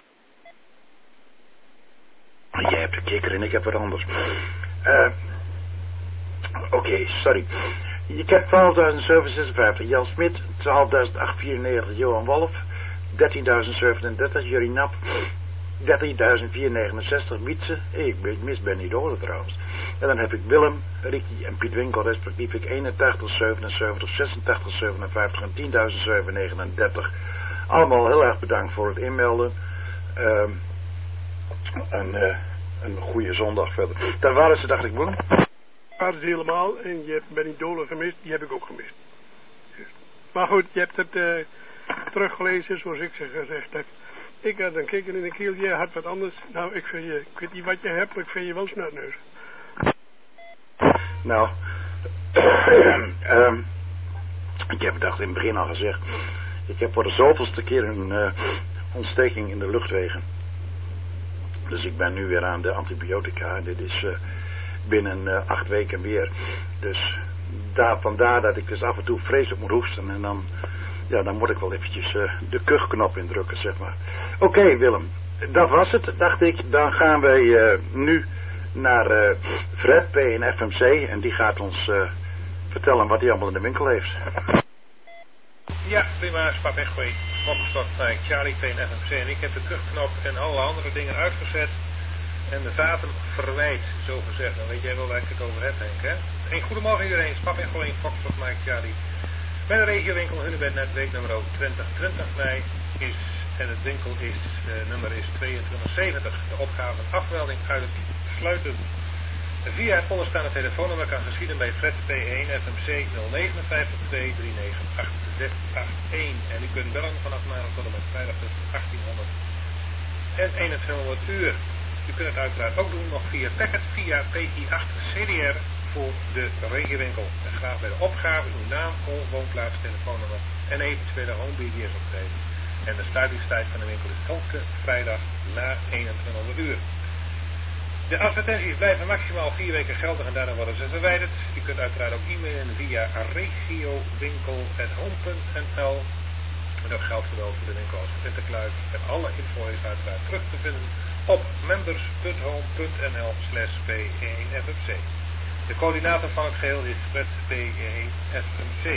Jij hebt de kikker en ik heb wat anders. Uh, Oké, okay, sorry. Ik heb twaalfduizend zevenhonderdzesenvijftig Jan Smit, twaalfduizend achthonderdvierennegentig Johan Wolf, dertienduizend zevenendertig Jurie Nap, dertienduizend vierhonderdnegenenzestig Wietse. Ik mis Ben niet horen trouwens. En dan heb ik Willem, Ricky en Piet Winkel respectief ik eenentachtig, zevenenzeventig, zesentachtig, zevenenvijftig en tienduizend zevenhonderdnegenendertig. Allemaal heel erg bedankt voor het inmelden. Uh, en uh, een goede zondag verder. Daar waren ze, dacht ik, Willem. Waren ze helemaal. En je hebt Benny Dolen gemist. Die heb ik ook gemist. Maar goed, je hebt het uh, teruggelezen zoals ik ze gezegd heb. Ik had een kikker in de keel. Jij had wat anders. Nou, ik vind je, ik weet niet wat je hebt, maar ik vind je wel snotneus. Nou, um, ik heb het dacht in het begin al gezegd. Ik heb voor de zoveelste keer een uh, ontsteking in de luchtwegen. Dus ik ben nu weer aan de antibiotica. Dit is uh, binnen uh, acht weken weer. Dus daar, vandaar dat ik dus af en toe vreselijk moet hoesten. En dan, ja, dan moet ik wel eventjes uh, de kuchknop indrukken, zeg maar. Oké, okay, Willem. Dat was het, dacht ik. Dan gaan wij uh, nu naar uh, Fred, P en F M C. En die gaat ons uh, vertellen wat hij allemaal in de winkel heeft. Ja, prima, Spap en Gooi. Fokkerstad, Charlie, P en F M C. En ik heb de kuchknop en alle andere dingen uitgezet. En de vaten verwijt, zo gezegd. Dan weet jij wel waar ik het over heb, Henk, hè? Een goedemorgen iedereen. Spap en Gooi, Fokkerstad, Mike, Charlie. Bij de regiowinkel Hunebednet, week nummer twintig twintig mei is, en het winkel is, uh, nummer is tweeëntwintig zeventig. De opgave afmelding uit het sluiten. Via het onderstaande telefoonnummer kan geschieden bij Fred P één F M C nul negen vijf twee drie negen acht zes acht één. En u kunt bellen vanaf maandag tot en met vrijdag tussen achttienhonderd en eenentwintighonderd uur. U kunt het uiteraard ook doen nog via packet via P I acht C D R voor de regiowinkel. En graag bij de opgave uw naam, woonplaats, telefoonnummer en eventuele home B D S opgeven. En de sluitingstijd van de winkel is elke vrijdag na eenentwintighonderd uur. De advertenties blijven maximaal vier weken geldig en daarna worden ze verwijderd. U kunt uiteraard ook e-mailen via regiowinkel punt home punt n l. En dat geldt zowel voor de winkel als voor Sinterklaas. En alle info is uiteraard terug te vinden op members punt home punt n l slash P één F M C. De coördinator van het geheel is Fred P één F M C.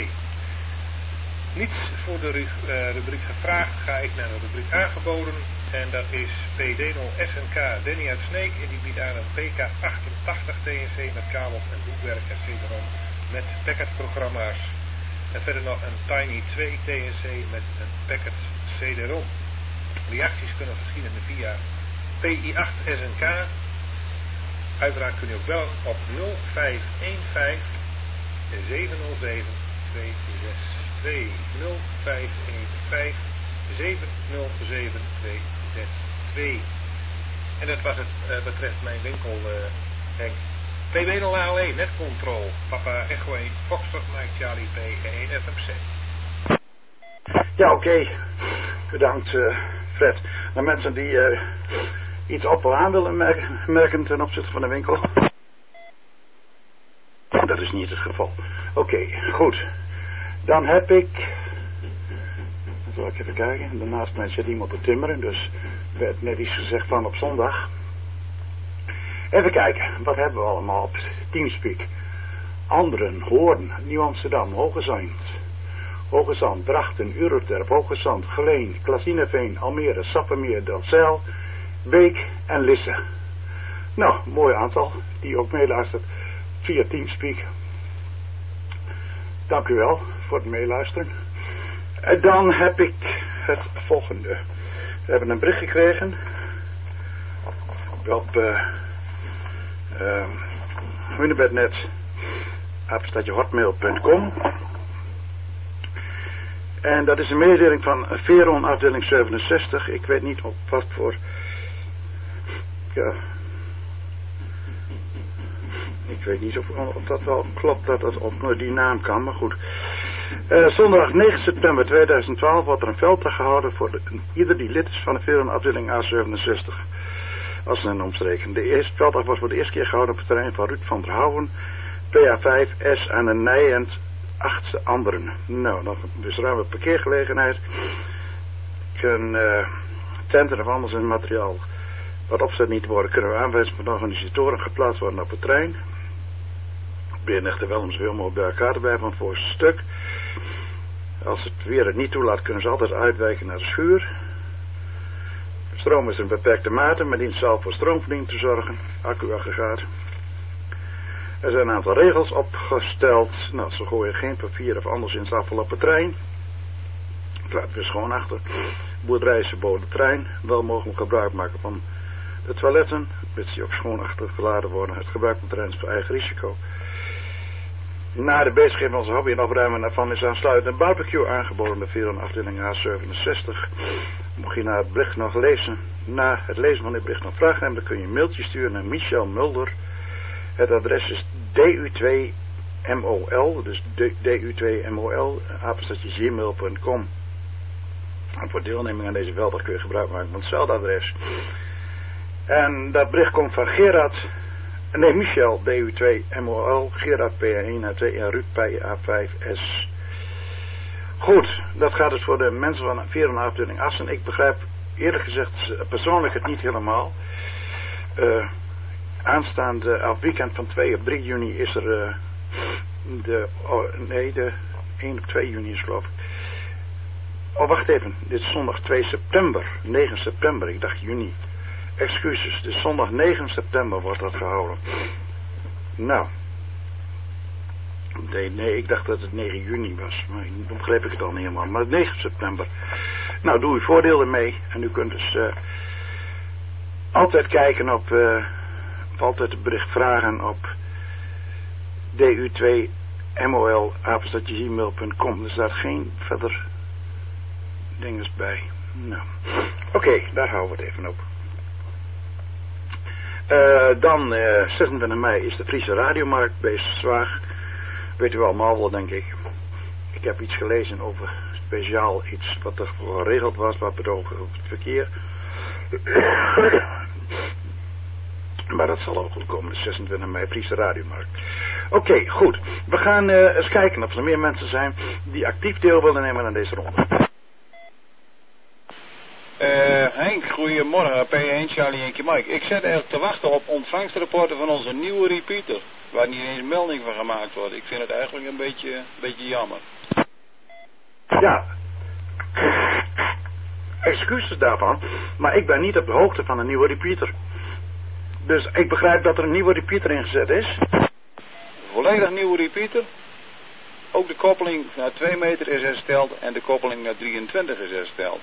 Niets voor de rubriek gevraagd, ga ik naar de rubriek aangeboden. En dat is P D nul S N K Danny uit Sneek. En die biedt aan een P K achtentachtig T N C met kabels en boekwerk en C D-ROM met packetprogramma's. En verder nog een Tiny twee T N C met een Packet C D-ROM. Reacties kunnen verschijnen via P I acht S N K. Uiteraard kun je ook bellen op nul vijf een vijf zeven nul zeven twee zes twee. nul vijf een vijf zeven nul zeven twee zes twee. En dat was het uh, betreft mijn winkel, uh, Henk. P B nul A L E, netcontrol. Papa Echo één, Foxtrot Mike Charlie P één F M C. Ja, oké. Okay. Bedankt, uh, Fred. De mensen die uh, iets op of aan willen merken, merken ten opzichte van de winkel. Dat is niet het geval. Oké, okay, goed. Dan heb ik... Zal ik even kijken. Daarnaast mij zit iemand te timmeren, dus werd net iets gezegd van op zondag. Even kijken, wat hebben we allemaal op Teamspeak? Anderen, Hoorn, Nieuw-Amsterdam, Hoge Zand, Hoge Zand, Drachten, Euroterp, Hoge Zand, Geleen, Klasineveen, Almere, Sappemeer, Delfzijl, Beek en Lisse. Nou, mooi aantal die ook meeluistert via Teamspeak. Dank u wel voor het meeluisteren. En dan heb ik het volgende. We hebben een bericht gekregen op uh, uh, hunebednet apenstaartje hotmail punt com. En dat is een mededeling van Veron afdeling zevenenzestig. Ik weet niet op wat voor... Ja... Ik weet niet of, of dat wel klopt dat dat op die naam kan, maar goed. Uh, zondag negen september tweeduizend twaalf wordt er een velddag gehouden voor de, ieder die lid is van de Veron afdeling A zevenenzestig. Als een omstreken. De eerste velddag wordt voor de eerste keer gehouden op het terrein van Ruud van der Houwen, P A vijf S aan de Nijend, achtste anderen. Nou, nog dus ruime parkeergelegenheid. Een uh, tenten of anders in materiaal wat opzet niet worden, kunnen we aanwijzen van de organisatoren geplaatst worden op het terrein. Probeer echter wel om zoveel mogelijk bij elkaar te blijven van het voorste stuk. Als het weer het niet toelaat, kunnen ze altijd uitwijken naar de schuur. Stroom is een beperkte mate, maar dient zal voor stroomvoorziening te zorgen. Accu-aggregaat. Er zijn een aantal regels opgesteld. Nou, ze gooien geen papier of anders in afval op het trein. Het laat weer schoon achter. Boerderijen verboden de trein. Wel mogelijk gebruik maken van de toiletten. Mits die ook schoon achtergeladen worden. Het gebruik van de trein is voor eigen risico. Na de bezigheid van onze hobby en opruimen daarvan is aansluitend een barbecue aangeboden bij Veron afdeling A zevenenzestig. Mocht je na het bericht nog lezen, na het lezen van dit bericht nog vragen hebben, dan kun je een mailtje sturen naar Michel Mulder. Het adres is D U twee M O L, dus D U twee M O L, apenstaartje gmail punt com. En voor deelneming aan deze velddag kun je gebruik maken van hetzelfde adres. En dat bericht komt van Gerard, nee Michel, D U twee M O L, Gerard P A één A twee en Ruud P A vijf S. Goed, dat gaat dus voor de mensen van Veron afdeling Assen. Ik begrijp eerlijk gezegd persoonlijk het niet helemaal. Uh, aanstaande af weekend van twee op drie juni is er uh, de, oh, nee de één op twee juni is geloof ik. Oh wacht even, dit is zondag twee september, negen september, ik dacht juni. Excuses, dus zondag negen september wordt dat gehouden. Nou. Nee, nee, ik dacht dat het negen juni was. Maar dan begreep ik het al niet helemaal. Maar negen september. Nou, doe uw voordeel ermee. En u kunt dus uh, altijd kijken op... Uh, of altijd het bericht vragen op D U twee M O L apenstaartje gmail punt com. Er staat geen verder dinges bij. Nou. Oké, okay, daar houden we het even op. Uh, dan uh, zesentwintig mei is de Friese Radiomarkt bij Zwaag. Weet u allemaal wel, denk ik. Ik heb iets gelezen over speciaal iets wat er geregeld was, wat bedoeld over het verkeer. Maar dat zal ook wel komen, de zesentwintig mei, Friese Radiomarkt. Oké, okay, goed. We gaan uh, eens kijken of er meer mensen zijn die actief deel willen nemen aan deze ronde. Uh, Henk, goedemorgen, P één Charlie en Mike. Ik zit eigenlijk te wachten op ontvangstrapporten van onze nieuwe repeater, waar niet eens melding van gemaakt wordt. Ik vind het eigenlijk een beetje, een beetje jammer. Ja, excuses daarvan, maar ik ben niet op de hoogte van een nieuwe repeater. Dus ik begrijp dat er een nieuwe repeater ingezet is. Volledig nieuwe repeater? ook de koppeling naar twee meter is hersteld en de koppeling naar drieëntwintig is hersteld.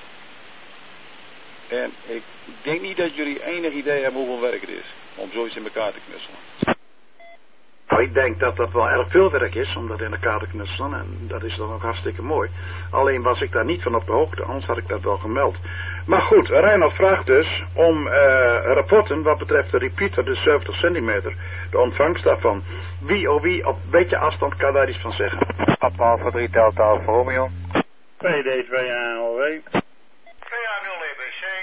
En ik denk niet dat jullie enig idee hebben hoeveel werk het is om zoiets in elkaar te knutselen. Nou, ik denk dat dat wel erg veel werk is om dat in elkaar te knutselen en dat is dan ook hartstikke mooi. Alleen was ik daar niet van op de hoogte, anders had ik dat wel gemeld. Maar goed, Reinhard vraagt dus om uh, rapporten wat betreft de repeater, de zeventig centimeter, de ontvangst daarvan. Wie of wie op een beetje afstand kan daar iets van zeggen? Papa Alpha drie Delta Alfa Romeo. P D twee A L W. P A nul E B C.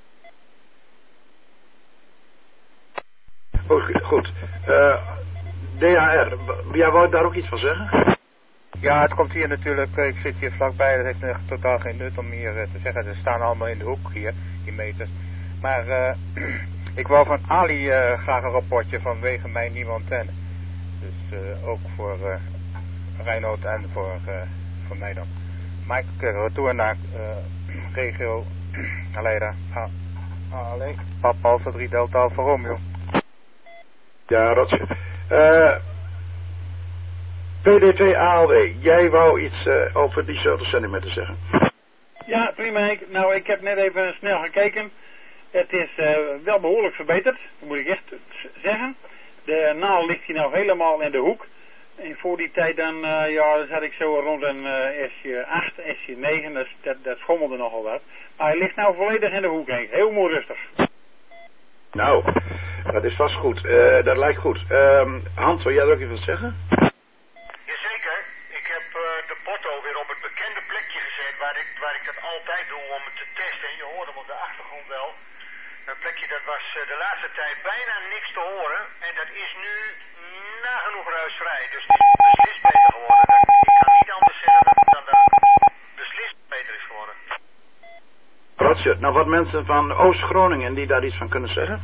Goed, goed. Uh, D H R, jij wou daar ook iets van zeggen? Ja, het komt hier natuurlijk, ik zit hier vlakbij, dat heeft echt totaal geen nut om hier uh, te zeggen. Ze staan allemaal in de hoek hier, die meters. Maar uh, ik wou van Ali uh, graag een rapportje vanwege mijn nieuwe antenne. Dus uh, ook voor uh, Reinoud en voor, uh, voor mij dan. Mike, retour naar uh, regio Aleida. Allee, Papa Alpha drie Delta Alfa Romeo. Ja, Roger. Uh, P D twee A L W, jij wou iets uh, over die zeventig centimeter zeggen. Ja, prima. Nou, ik heb net even snel gekeken. Het is uh, wel behoorlijk verbeterd, dat moet ik echt zeggen. De naald ligt hier nou helemaal in de hoek. En voor die tijd dan, uh, ja, zat ik zo rond een uh, S J acht, S J negen, dat, dat, dat schommelde nogal wat. Maar hij ligt nou volledig in de hoek heen. Heel mooi rustig. Nou, dat is vast goed. Uh, dat lijkt goed. Uh, Hans, wil jij er ook even wat zeggen? Jazeker. Ik heb uh, de porto weer op het bekende plekje gezet waar ik, waar ik dat altijd doe om het te testen. Je hoort hem op de achtergrond wel. Een plekje dat was uh, de laatste tijd bijna niks te horen. En dat is nu nagenoeg ruisvrij. Dus het is beslist beter geworden. Dat, ik kan niet anders zeggen dan, dan dat het beslist beter is geworden. Roger, nou wat mensen van Oost-Groningen die daar iets van kunnen zeggen?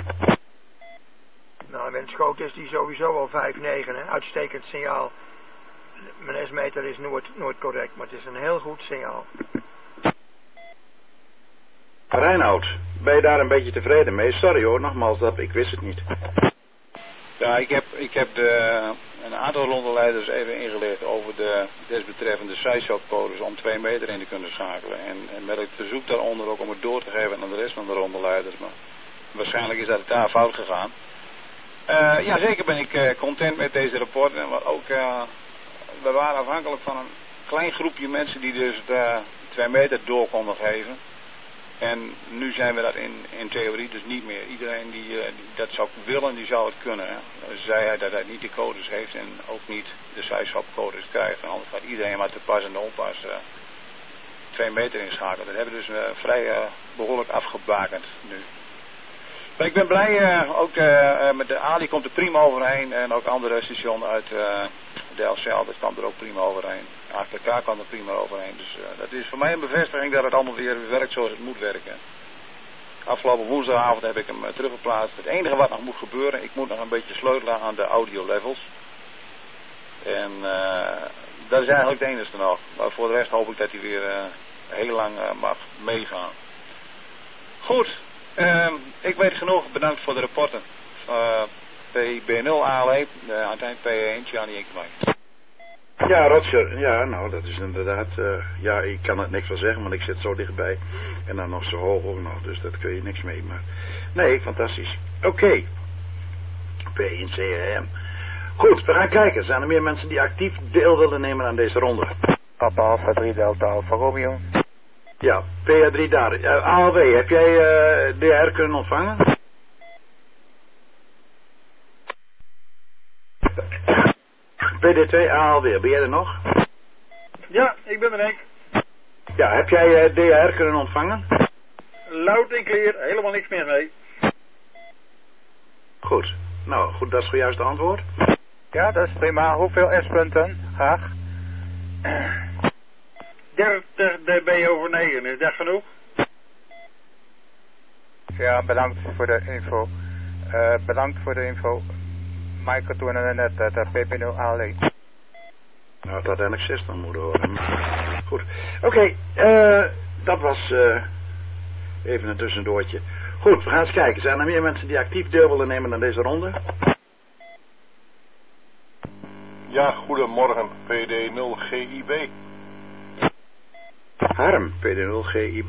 Nou, met Schoten is die sowieso al vijf negen, hè. Uitstekend signaal. Mijn S-meter is nooit, nooit correct, maar het is een heel goed signaal. Reinoud, ben je daar een beetje tevreden mee? Sorry hoor, nogmaals, dat, ik wist het niet. Ja, ik heb, ik heb de, een aantal rondeleiders even ingelicht over de desbetreffende sideshop-codes om twee meter in te kunnen schakelen. En, en met het verzoek daaronder ook om het door te geven aan de rest van de rondeleiders. Maar waarschijnlijk is dat daar fout gegaan. Uh, ja, zeker ben ik uh, content met deze rapport. En wat ook, uh, we waren afhankelijk van een klein groepje mensen die dus de twee meter door konden geven. En nu zijn we dat in, in theorie dus niet meer. Iedereen die, uh, die dat zou willen, die zou het kunnen. Hè. Zei hij dat hij niet de codes heeft en ook niet de sideshop codes krijgt. En anders gaat iedereen maar te pas en te onpas uh, twee meter inschakelen. Dat hebben we dus uh, vrij uh, behoorlijk afgebakend nu. Maar ik ben blij, uh, ook uh, met de Ali komt er prima overheen. En ook andere stations uit uh, de L C L, dat kwam er ook prima overheen. A K K kwam er prima overheen. Dus uh, dat is voor mij een bevestiging dat het allemaal weer werkt zoals het moet werken. Afgelopen woensdagavond heb ik hem uh, teruggeplaatst. Het enige wat nog moet gebeuren, ik moet nog een beetje sleutelen aan de audio levels. En uh, dat is eigenlijk het enige nog. Maar voor de rest hoop ik dat hij weer uh, heel lang uh, mag meegaan. Goed. Uh, ik weet genoeg, bedankt voor de rapporten. Uh, P B nul A L E, uh, aan het eind P één, Gianni Inkermijk. Ja, Roger, ja, nou dat is inderdaad, uh, ja, ik kan er niks van zeggen, want ik zit zo dichtbij. En dan nog zo hoog ook nog, dus dat kun je niks mee, maar... Nee, fantastisch. Oké. Okay. P één C R M. Goed, we gaan kijken. Zijn er meer mensen die actief deel willen nemen aan deze ronde? Papa Alpha drie Delta Alfa Romeo. Ja, P A drie daar. Uh, A L W, heb jij uh, D H R kunnen ontvangen? P D twee A L W, ben jij er nog? Ja, ik ben er Henk. Ja, heb jij uh, D H R kunnen ontvangen? Luid en clear, helemaal niks meer mee. Goed, nou goed, dat is zojuist de antwoord. Ja, dat is prima. Hoeveel S-punten? Graag. dertig dB over negen, is dat genoeg? Ja, bedankt voor de info. Uh, bedankt voor de info. Michael toen en net dat uh, P P nul A L E. Nou, dat had ik zes dan moeten horen. Goed. Oké, okay, uh, dat was uh, even een tussendoortje. Goed, we gaan eens kijken. Zijn er meer mensen die actief deel willen nemen aan deze ronde? Ja, goedemorgen, P D nul G I B. Harm, P D nul G I B.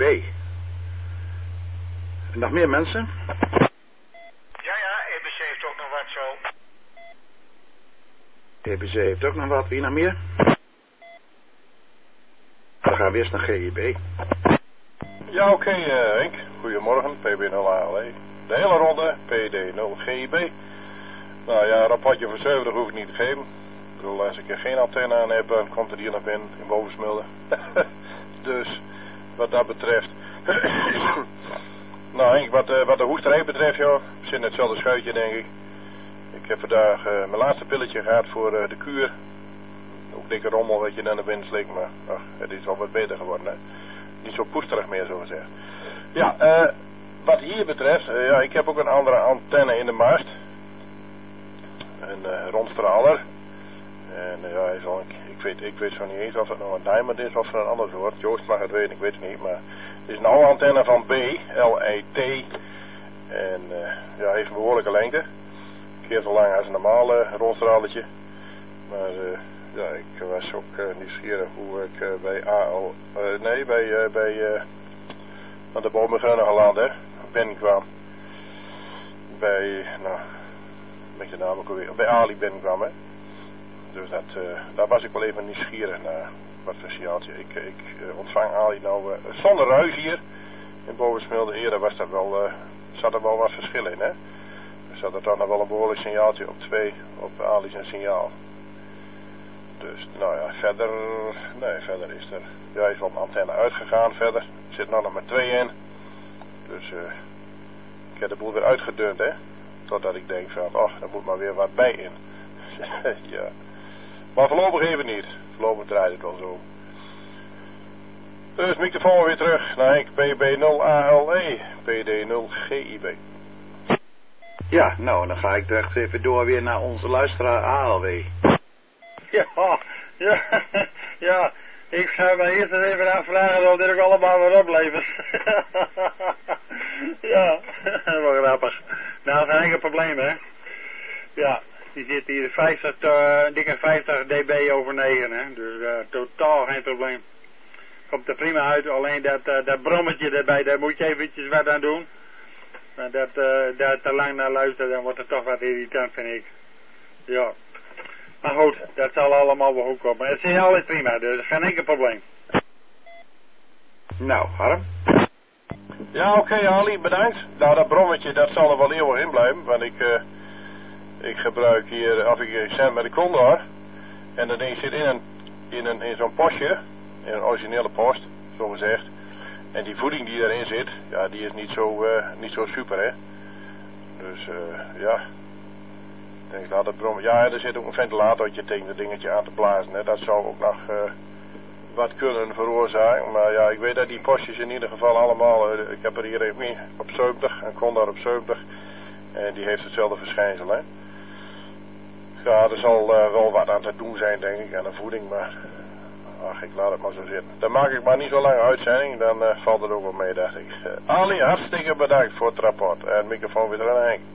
Nog meer mensen? Ja, ja, E B C heeft ook nog wat zo. E B C heeft ook nog wat. Wie nog meer? Dan gaan we eerst naar G I B. Ja, oké, okay, uh, Henk. Goedemorgen, P B nul A L E. De hele ronde, P D nul G I B. Nou ja, een rapportje voor zeventig hoef ik niet te geven. Ik bedoel, als ik er geen antenne aan heb, dan komt het hier nog binnen in Bovensmilde. Dus, wat dat betreft. Nou Henk, wat, uh, wat de hoesterij betreft, joh, we zitten in hetzelfde schuitje, denk ik. Ik heb vandaag uh, mijn laatste pilletje gehad voor uh, de kuur. Ook dikke rommel, weet je, naar binnen slikt, maar ach, het is wel wat beter geworden, hè. Niet zo poesterig meer, zo gezegd. Ja, uh, wat hier betreft, uh, ja, ik heb ook een andere antenne in de mast. Een uh, rondstraler. En uh, ja, hij is al een, ik, weet, ik weet zo niet eens of het nou een diamond is of een ander soort. Joost mag het weten, ik weet het niet, maar het is een oude antenne van B, L E T. En uh, ja, heeft een behoorlijke lengte. Een keer zo lang als een normaal uh, rondstralertje. Maar uh, ja, ik was ook uh, nieuwsgierig hoe ik uh, bij A O, uh, nee, bij, uh, bij uh, aan de Bomengrunne geland, hè, binnenkwam. Bij, nou, een beetje de naam ook alweer, bij Ali binnenkwam, hè. Dus dat, uh, daar was ik wel even nieuwsgierig naar. Wat voor signaaltje. Ik, ik uh, ontvang Ali nou uh, zonder ruis hier in Bovensmilde. Eerder was dat wel, uh, zat er wel wat verschil in, hè. Er zat er dan nog wel een behoorlijk signaaltje op twee, op Ali's een signaal. Dus, nou ja, verder, nee, verder is er, ja, is wel een antenne uitgegaan verder. Er zit nou nog maar twee in. Dus, uh, ik heb de boel weer uitgedund, hè. Totdat ik denk van, ach, er moet maar weer wat bij in. Ja. Maar voorlopig even niet. Voorlopig draait het wel zo. Dus microfoon weer terug naar Henk, P B nul A L E, P D nul G I B. Ja, nou, dan ga ik direct even door weer naar onze luisteraar A L W. Ja, ja, ja. Ik zou mij eerst eens even afvragen of dit ook allemaal weer oplevert. Ja, wel grappig. Nou, geen enkel probleem, hè. Ja, die zit hier vijftig, uh, dikke vijftig dB over negen, hè. Dus uh, totaal geen probleem. Komt er prima uit, alleen dat, uh, dat brommetje erbij, daar moet je eventjes wat aan doen. Maar dat, uh, daar te lang naar luisteren, dan wordt het toch wat irritant, vind ik. Ja. Maar goed, dat zal allemaal wel goed komen. Het is alles prima, dus geen enkel probleem. Nou, Harm? Ja, oké, okay, Ali, bedankt. Nou, dat brommetje, dat zal er wel eeuwig in blijven, want ik, uh, ik gebruik hier, of ik zend met de Condor. En dat ding zit in, een, in, een, in zo'n postje, in een originele post, zo gezegd. En die voeding die erin zit, ja, die is niet zo, uh, niet zo super, hè. Dus, uh, ja... Denk, nou, dat brom... Ja, er zit ook een ventilatortje tegen dat dingetje aan te blazen. Hè. Dat zou ook nog uh, wat kunnen veroorzaken. Maar ja, ik weet dat die postjes in ieder geval allemaal... Uh, ik heb er hier even op zeventig, en Condor op zeventig. En die heeft hetzelfde verschijnsel, hè. Ja, er zal uh, wel wat aan te doen zijn, denk ik, aan de voeding. Maar, ach, ik laat het maar zo zitten. Dan maak ik maar niet zo lange uitzending. Dan uh, valt het ook wel mee, dacht ik. Uh, Ali, hartstikke bedankt voor het rapport. En microfoon weer aan Henk.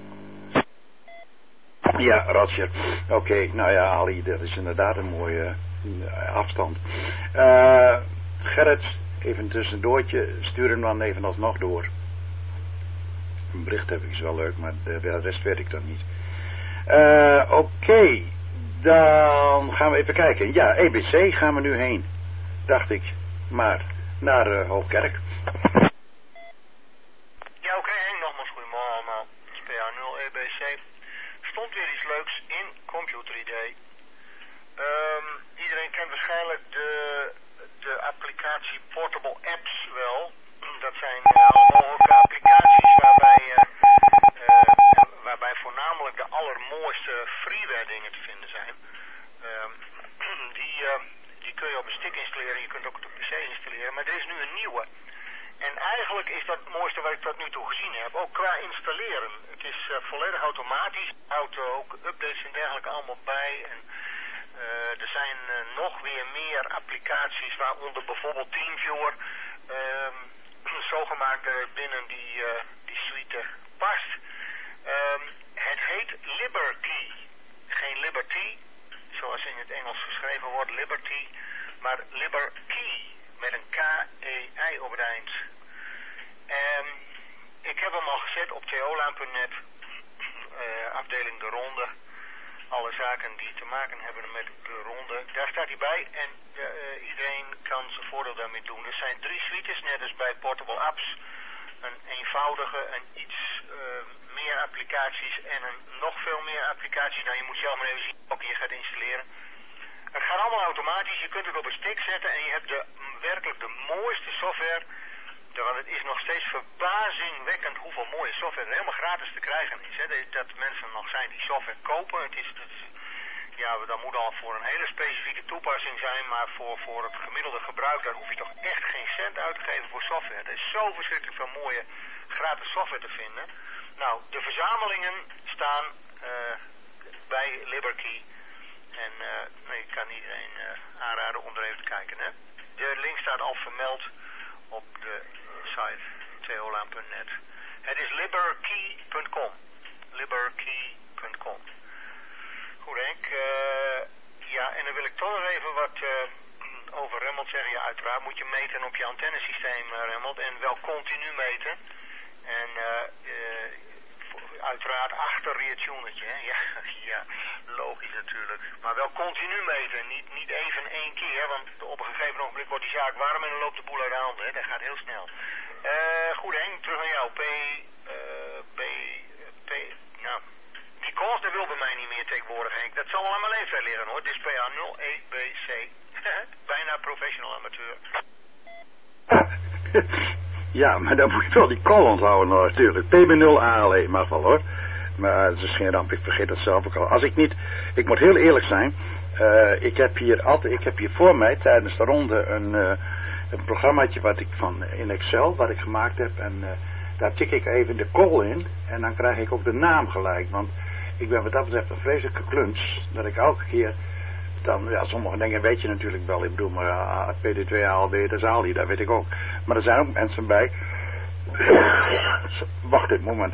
Ja, Roger. Oké, okay, nou ja, Ali, dat is inderdaad een mooie uh, afstand. Uh, Gerrit, even een tussendoortje, stuur hem dan even alsnog door. Een bericht heb ik, is wel leuk, maar de, de rest weet ik dan niet. Uh, Oké, okay, dan gaan we even kijken. Ja, E B C gaan we nu heen, dacht ik. Maar naar uh, Hoogkerk. Ja, oké, okay, nogmaals goedemorgen allemaal. P A nul E B C. Stond weer iets leuks in Computer I D. Um, iedereen kent waarschijnlijk de, de applicatie Portable Apps wel. Dat zijn uh, alle mogelijke applicaties waarbij, uh, uh, waarbij voornamelijk de allermooiste freeware dingen te vinden zijn. Um, die, uh, die kun je op een stick installeren, je kunt ook op de P C installeren, maar er is nu een nieuwe. En eigenlijk is dat het mooiste wat ik tot nu toe gezien heb, ook qua installeren. Het is uh, volledig automatisch, houdt uh, ook updates en dergelijke allemaal bij. En uh, er zijn uh, nog weer meer applicaties, waaronder bijvoorbeeld TeamViewer, um, zo gemaakt dat het binnen die, uh, die suite past. Um, het heet Liberty, geen Liberty, zoals in het theolaan punt net, uh, afdeling de ronde. Alle zaken die te maken hebben met de ronde, daar staat hij bij en uh, iedereen kan zijn voordeel daarmee doen. Er zijn drie suites, net als bij Portable Apps. Een eenvoudige, een iets uh, meer applicaties en een nog veel meer applicaties. Nou, je moet zelf maar even zien welke je gaat installeren. Het gaat allemaal automatisch, je kunt het op een stick zetten en je hebt de, werkelijk de mooiste software. Want het is nog steeds verbazingwekkend hoeveel mooie software er helemaal gratis te krijgen is. Hè. Dat mensen nog zijn die software kopen. Het is, het is, ja, dat moet al voor een hele specifieke toepassing zijn, maar voor, voor het gemiddelde gebruik, daar hoef je toch echt geen cent uit te geven voor software. Er is zo verschrikkelijk veel mooie gratis software te vinden. Nou, de verzamelingen staan uh, bij LibreKey. En uh, nee, ik kan iedereen uh, aanraden om er even te kijken. Hè. De link staat al vermeld op de site theolaan punt net. Het is liberkey punt com. liberkey punt com. Goed Henk. Uh, ja, en dan wil ik toch nog even wat uh, over Remmelt zeggen. Ja, uiteraard moet je meten op je antennesysteem, uh, Remmelt. En wel continu meten. En uh, uh, uiteraard achter je tunetje. Hè? Ja, ja, logisch natuurlijk. Maar wel continu meten. Niet, niet even één keer. Want op een gegeven moment wordt die zaak warm en dan loopt de boel uit de handen. Hè? Dat gaat heel snel. Uh, goed Henk, terug naar jou. P, uh, P, P, nou, die calls dat wil bij mij niet meer tegenwoordig Henk. Dat zal wel aan mijn leeftijd liggen hoor. Het is P A nul E B C. Bijna professional amateur. Ja, maar dan moet je wel die call onthouden nou, natuurlijk. P B nul A alleen mag wel hoor. Maar het is geen ramp, ik vergeet dat zelf ook al. Als ik niet, ik moet heel eerlijk zijn. Uh, ik heb hier altijd, ik heb hier voor mij tijdens de ronde een, uh, een programmaatje wat ik van in Excel, wat ik gemaakt heb. En uh, daar tik ik even de call in. En dan krijg ik ook de naam gelijk. Want ik ben wat dat betreft een vreselijke kluns. Dat ik elke keer dan, ja, sommige dingen weet je natuurlijk wel. Ik bedoel, maar uh, P D twee A L D, dat is A L I, dat weet ik ook. Maar er zijn ook mensen bij. Wacht een moment.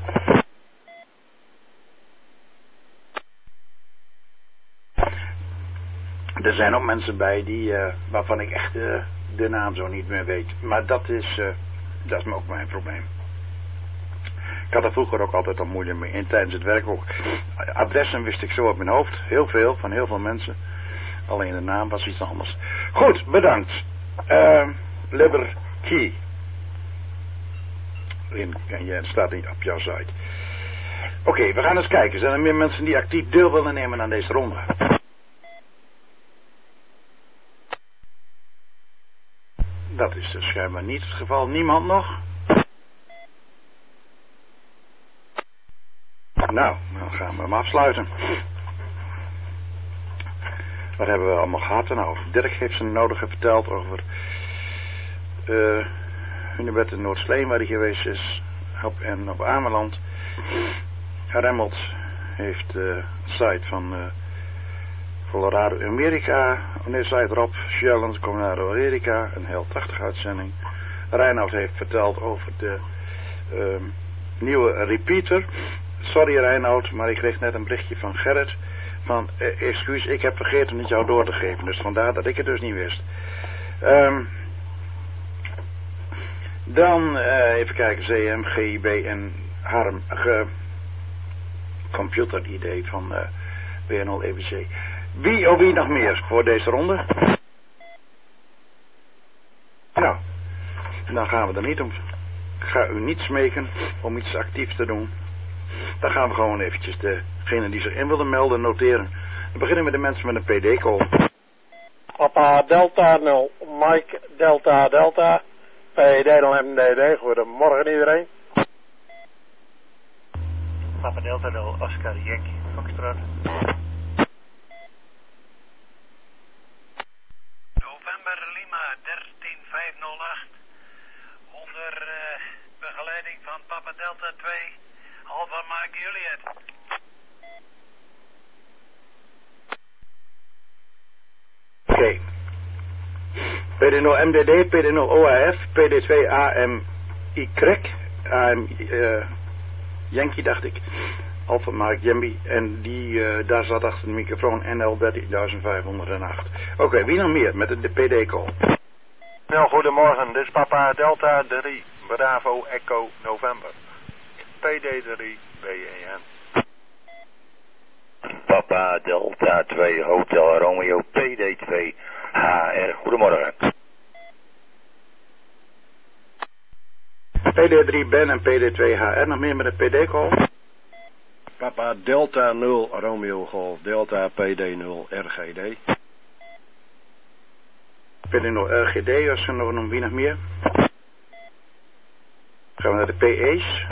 Er zijn ook mensen bij die, uh, waarvan ik echt uh, de naam zo niet meer weet. Maar dat is, uh, dat is ook mijn probleem. Ik had er vroeger ook altijd al moeilijk mee. En tijdens het werk ook. Adressen wist ik zo op mijn hoofd. Heel veel, van heel veel mensen. Alleen de naam was iets anders. Goed, bedankt. Uh, LibreKey. In, en je staat niet op jouw site. Oké, okay, we gaan eens kijken. Zijn er meer mensen die actief deel willen nemen aan deze ronde? Dat is dus schijnbaar niet het geval. Niemand nog? Nou, dan gaan we hem afsluiten. Wat hebben we allemaal gehad er nou? Dirk heeft zijn nodige verteld over uh, Hunebed in Noord-Sleen waar hij geweest is. Op, en op Ameland. Remmelt heeft de uh, site van uh, Colorado Amerika. Nee, site Rob Shelland, Colorado Amerika. Een heel prachtige uitzending. Reinoud heeft verteld over de uh, nieuwe repeater. Sorry Reinoud, maar ik kreeg net een berichtje van Gerrit. Van, eh, excuus, ik heb vergeten het jou door te geven. Dus vandaar dat ik het dus niet wist. Um, dan, uh, even kijken, C M, G I B en Harm, ge, computer idee van uh, B N L E B C. Wie of wie nog meer voor deze ronde? Nou, dan gaan we er niet om. Ik ga u niet smeken om iets actiefs te doen. Dan gaan we gewoon eventjes degene die zich in willen melden noteren. Dan beginnen we met de mensen met een P D-call. Papa Delta nul, Mike Delta Delta, P D nul M D D, goedemorgen iedereen. Papa Delta nul, Oscar Yankee, Foxtrot. November Lima dertien vijf nul acht, onder uh, begeleiding van Papa Delta twee. Alpha Mike Juliet. Oké. Okay. P D nul M D D, P D nul O A F, P D twee A M Y, A M uh, Yankee dacht ik. Alpha Mike Jambi. En die, uh, daar zat achter de microfoon N L dertien vijfhonderdacht. Oké, okay, wie nog meer met de, de P D-call? Nou, goedemorgen. Dit is Papa Delta drie, Bravo Echo November. P D drie B E N. Papa Delta twee Hotel Romeo P D twee H R. Goedemorgen. P D drie Ben en P D twee H R. Nog meer met een P D-call? Papa Delta nul Romeo Golf Delta P D nul R G D. P D nul R G D, als er nog een wie nog meer? Gaan we naar de P E's.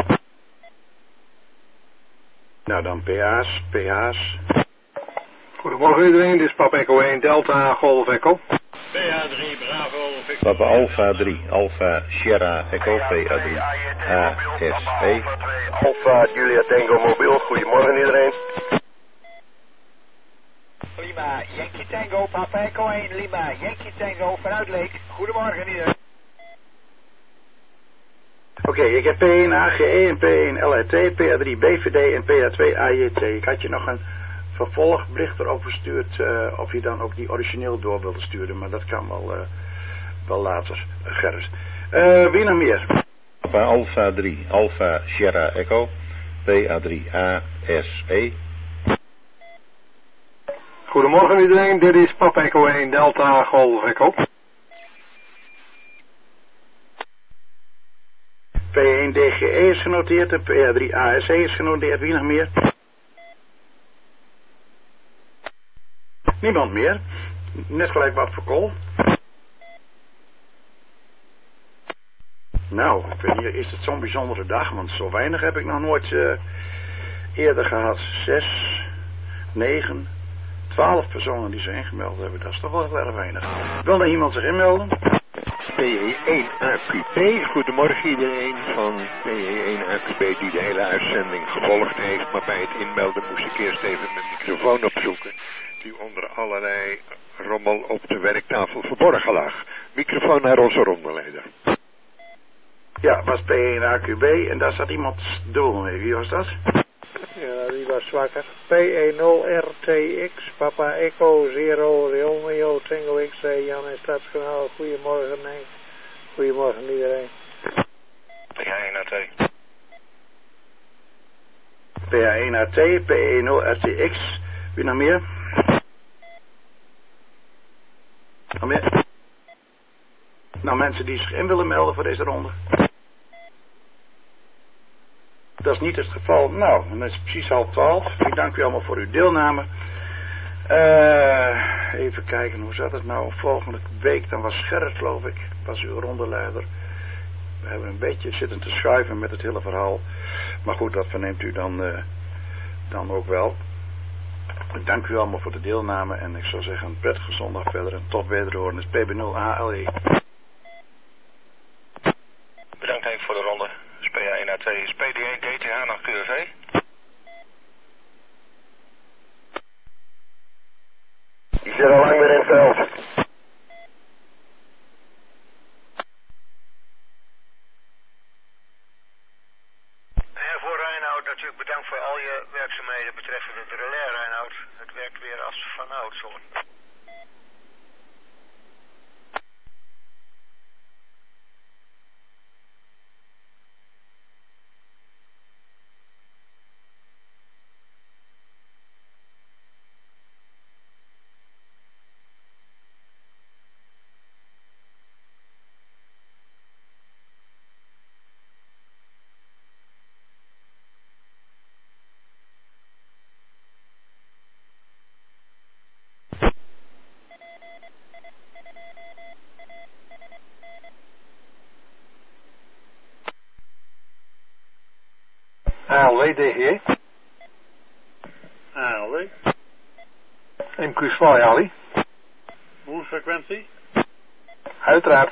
Nou dan P A's, P H's. Goedemorgen iedereen, dit is Papa Echo één Delta Golf Echo. P A drie Bravo Victor. Papa Alpha drie Alpha Sierra Echo P A drie A S E. Alpha Julia Tango Mobiel, goedemorgen iedereen. Lima, Yankee Tango, Papa Echo één, Lima, Yankee Tango, vanuit Leek. Goedemorgen iedereen. Oké, okay, ik heb P één A G E en P één L I T, P A drie B V D en P A twee A J T. Ik had je nog een vervolgbericht erover verstuurd uh, of je dan ook die origineel door wilde sturen, maar dat kan wel, uh, wel later, uh, Gerrit. Uh, wie nog meer? Papa Alpha drie Alpha Sierra Echo, P A drie A S E. Goedemorgen iedereen, dit is Papa Echo één Delta Golf Echo. P één D G E is genoteerd en P A drie A S E is genoteerd. Wie nog meer? Niemand meer. Net gelijk wat voor kool. Nou, ik weet niet, is het zo'n bijzondere dag? Want zo weinig heb ik nog nooit uh, eerder gehad. Zes, negen, twaalf personen die zich ingemeld hebben. Dat is toch wel heel erg weinig. Wil er iemand zich inmelden? P E één A Q B, goedemorgen iedereen van P E één A Q B die de hele uitzending gevolgd heeft, maar bij het inmelden moest ik eerst even mijn microfoon opzoeken, die onder allerlei rommel op de werktafel verborgen lag. Microfoon naar onze rondeleider. Ja, het was P één A Q B en daar zat iemand dubbel mee. Wie was dat? Ja, die was zwakker. P één nul R T X, Papa Echo Zero Romeo Tango X Ray Jan en Stadskanaal. Goedemorgen, Henk. Goedemorgen iedereen. P A één A T. P A één A T, P één nul R T X. Wie nog meer? Nog meer? Nou, mensen die zich in willen melden voor deze ronde. Dat is niet het geval. Nou, dan is het precies half twaalf. Ik dank u allemaal voor uw deelname. Uh, even kijken, hoe zat het nou? Volgende week, dan was Gerrit, geloof ik, was uw rondeleider. We hebben een beetje zitten te schuiven met het hele verhaal. Maar goed, dat verneemt u dan, uh, dan ook wel. Ik dank u allemaal voor de deelname. En ik zou zeggen, een prettige zondag verder. En tot wederhoren. Het is P B nul A L E. Bedankt Henk voor de ronde. P A één A T is P D één D T H naar Q R V. Die zit al lang weer in het veld. En voor Reinoud natuurlijk bedankt voor al je werkzaamheden betreffende het relais, Reinoud. Het werkt weer als vanouds hoor. A L W D G. A L W. M Q twee Ali. Boelfrequentie. Uiteraard.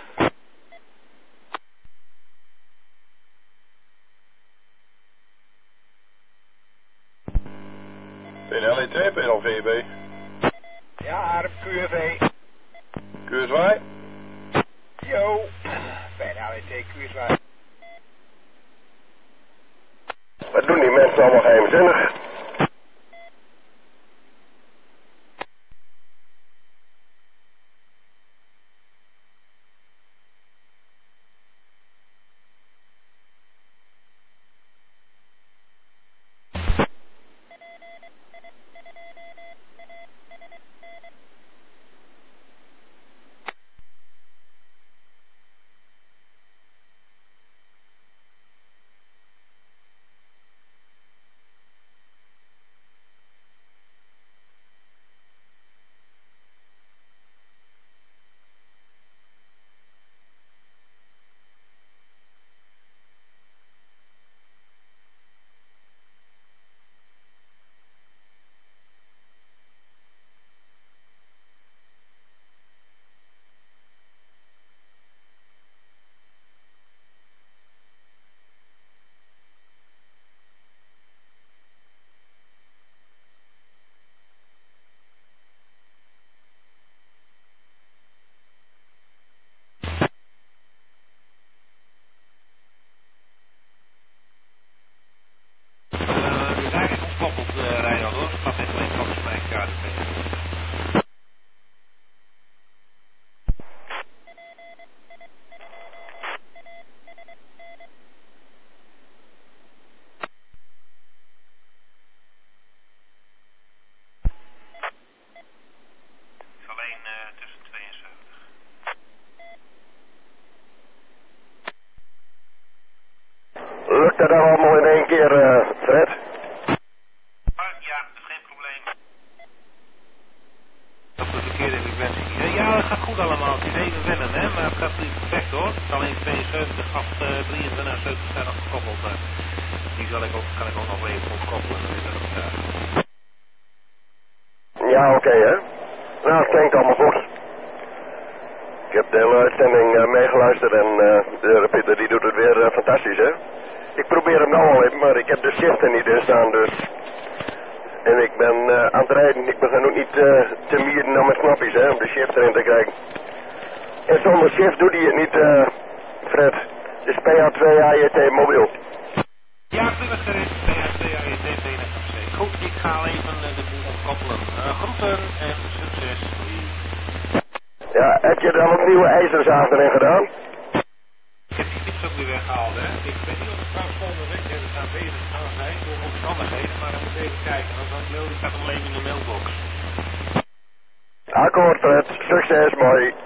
P L I T, P L V B. Ja, Arm Q R V. Q S Y. Yo. P L I T Q S Y. Wat doen die mensen allemaal geheimzinnig? gekoppeld uh, rijden hoor. Dat is alleen volgens mij K D P. Lukt dat dan allemaal in één keer, uh, Fred? Ja, geen probleem. Dat is de verkeerde frequentie. Ja, het gaat goed allemaal. Het is even wennen, hè, maar het gaat niet perfect hoor. Het is alleen tweeënzeventig, acht, drieëntwintig en zeventig zijn nog gekoppeld. Maar die zal ik ook, kan ik ook nog even opkoppelen. Dan is dat ook daar. Ja, oké okay, hè. Nou, het klinkt allemaal goed. Ik heb de hele uitzending uh, meegeluisterd en uh, de Pieter die doet het weer uh, fantastisch, hè. Ik probeer hem nou al even, maar ik heb de shift er niet in staan, dus. En ik ben uh, aan het rijden. Ik begin ook niet uh, te mieren naar mijn knopjes, hè, om de shift erin te krijgen. En zonder shift doet hij het niet, uh, Fred. Het is P A twee A J T mobiel. Ja, tuurlijk, er is P A twee A J T T N F C. Goed, ik ga even uh, de boel opkoppelen. Uh, groeten en succes. Ja, heb je dan een nieuwe ijzerzaag erin gedaan? Ik heb die fiets ook weer weggehaald, hè. Ik weet niet of het straks volgende week is. We gaan bezig zijn door omstandigheden, maar dan moet even kijken. Want dan mail die staat alleen in de mailbox. Akkoord, Fred. Succes, mooi.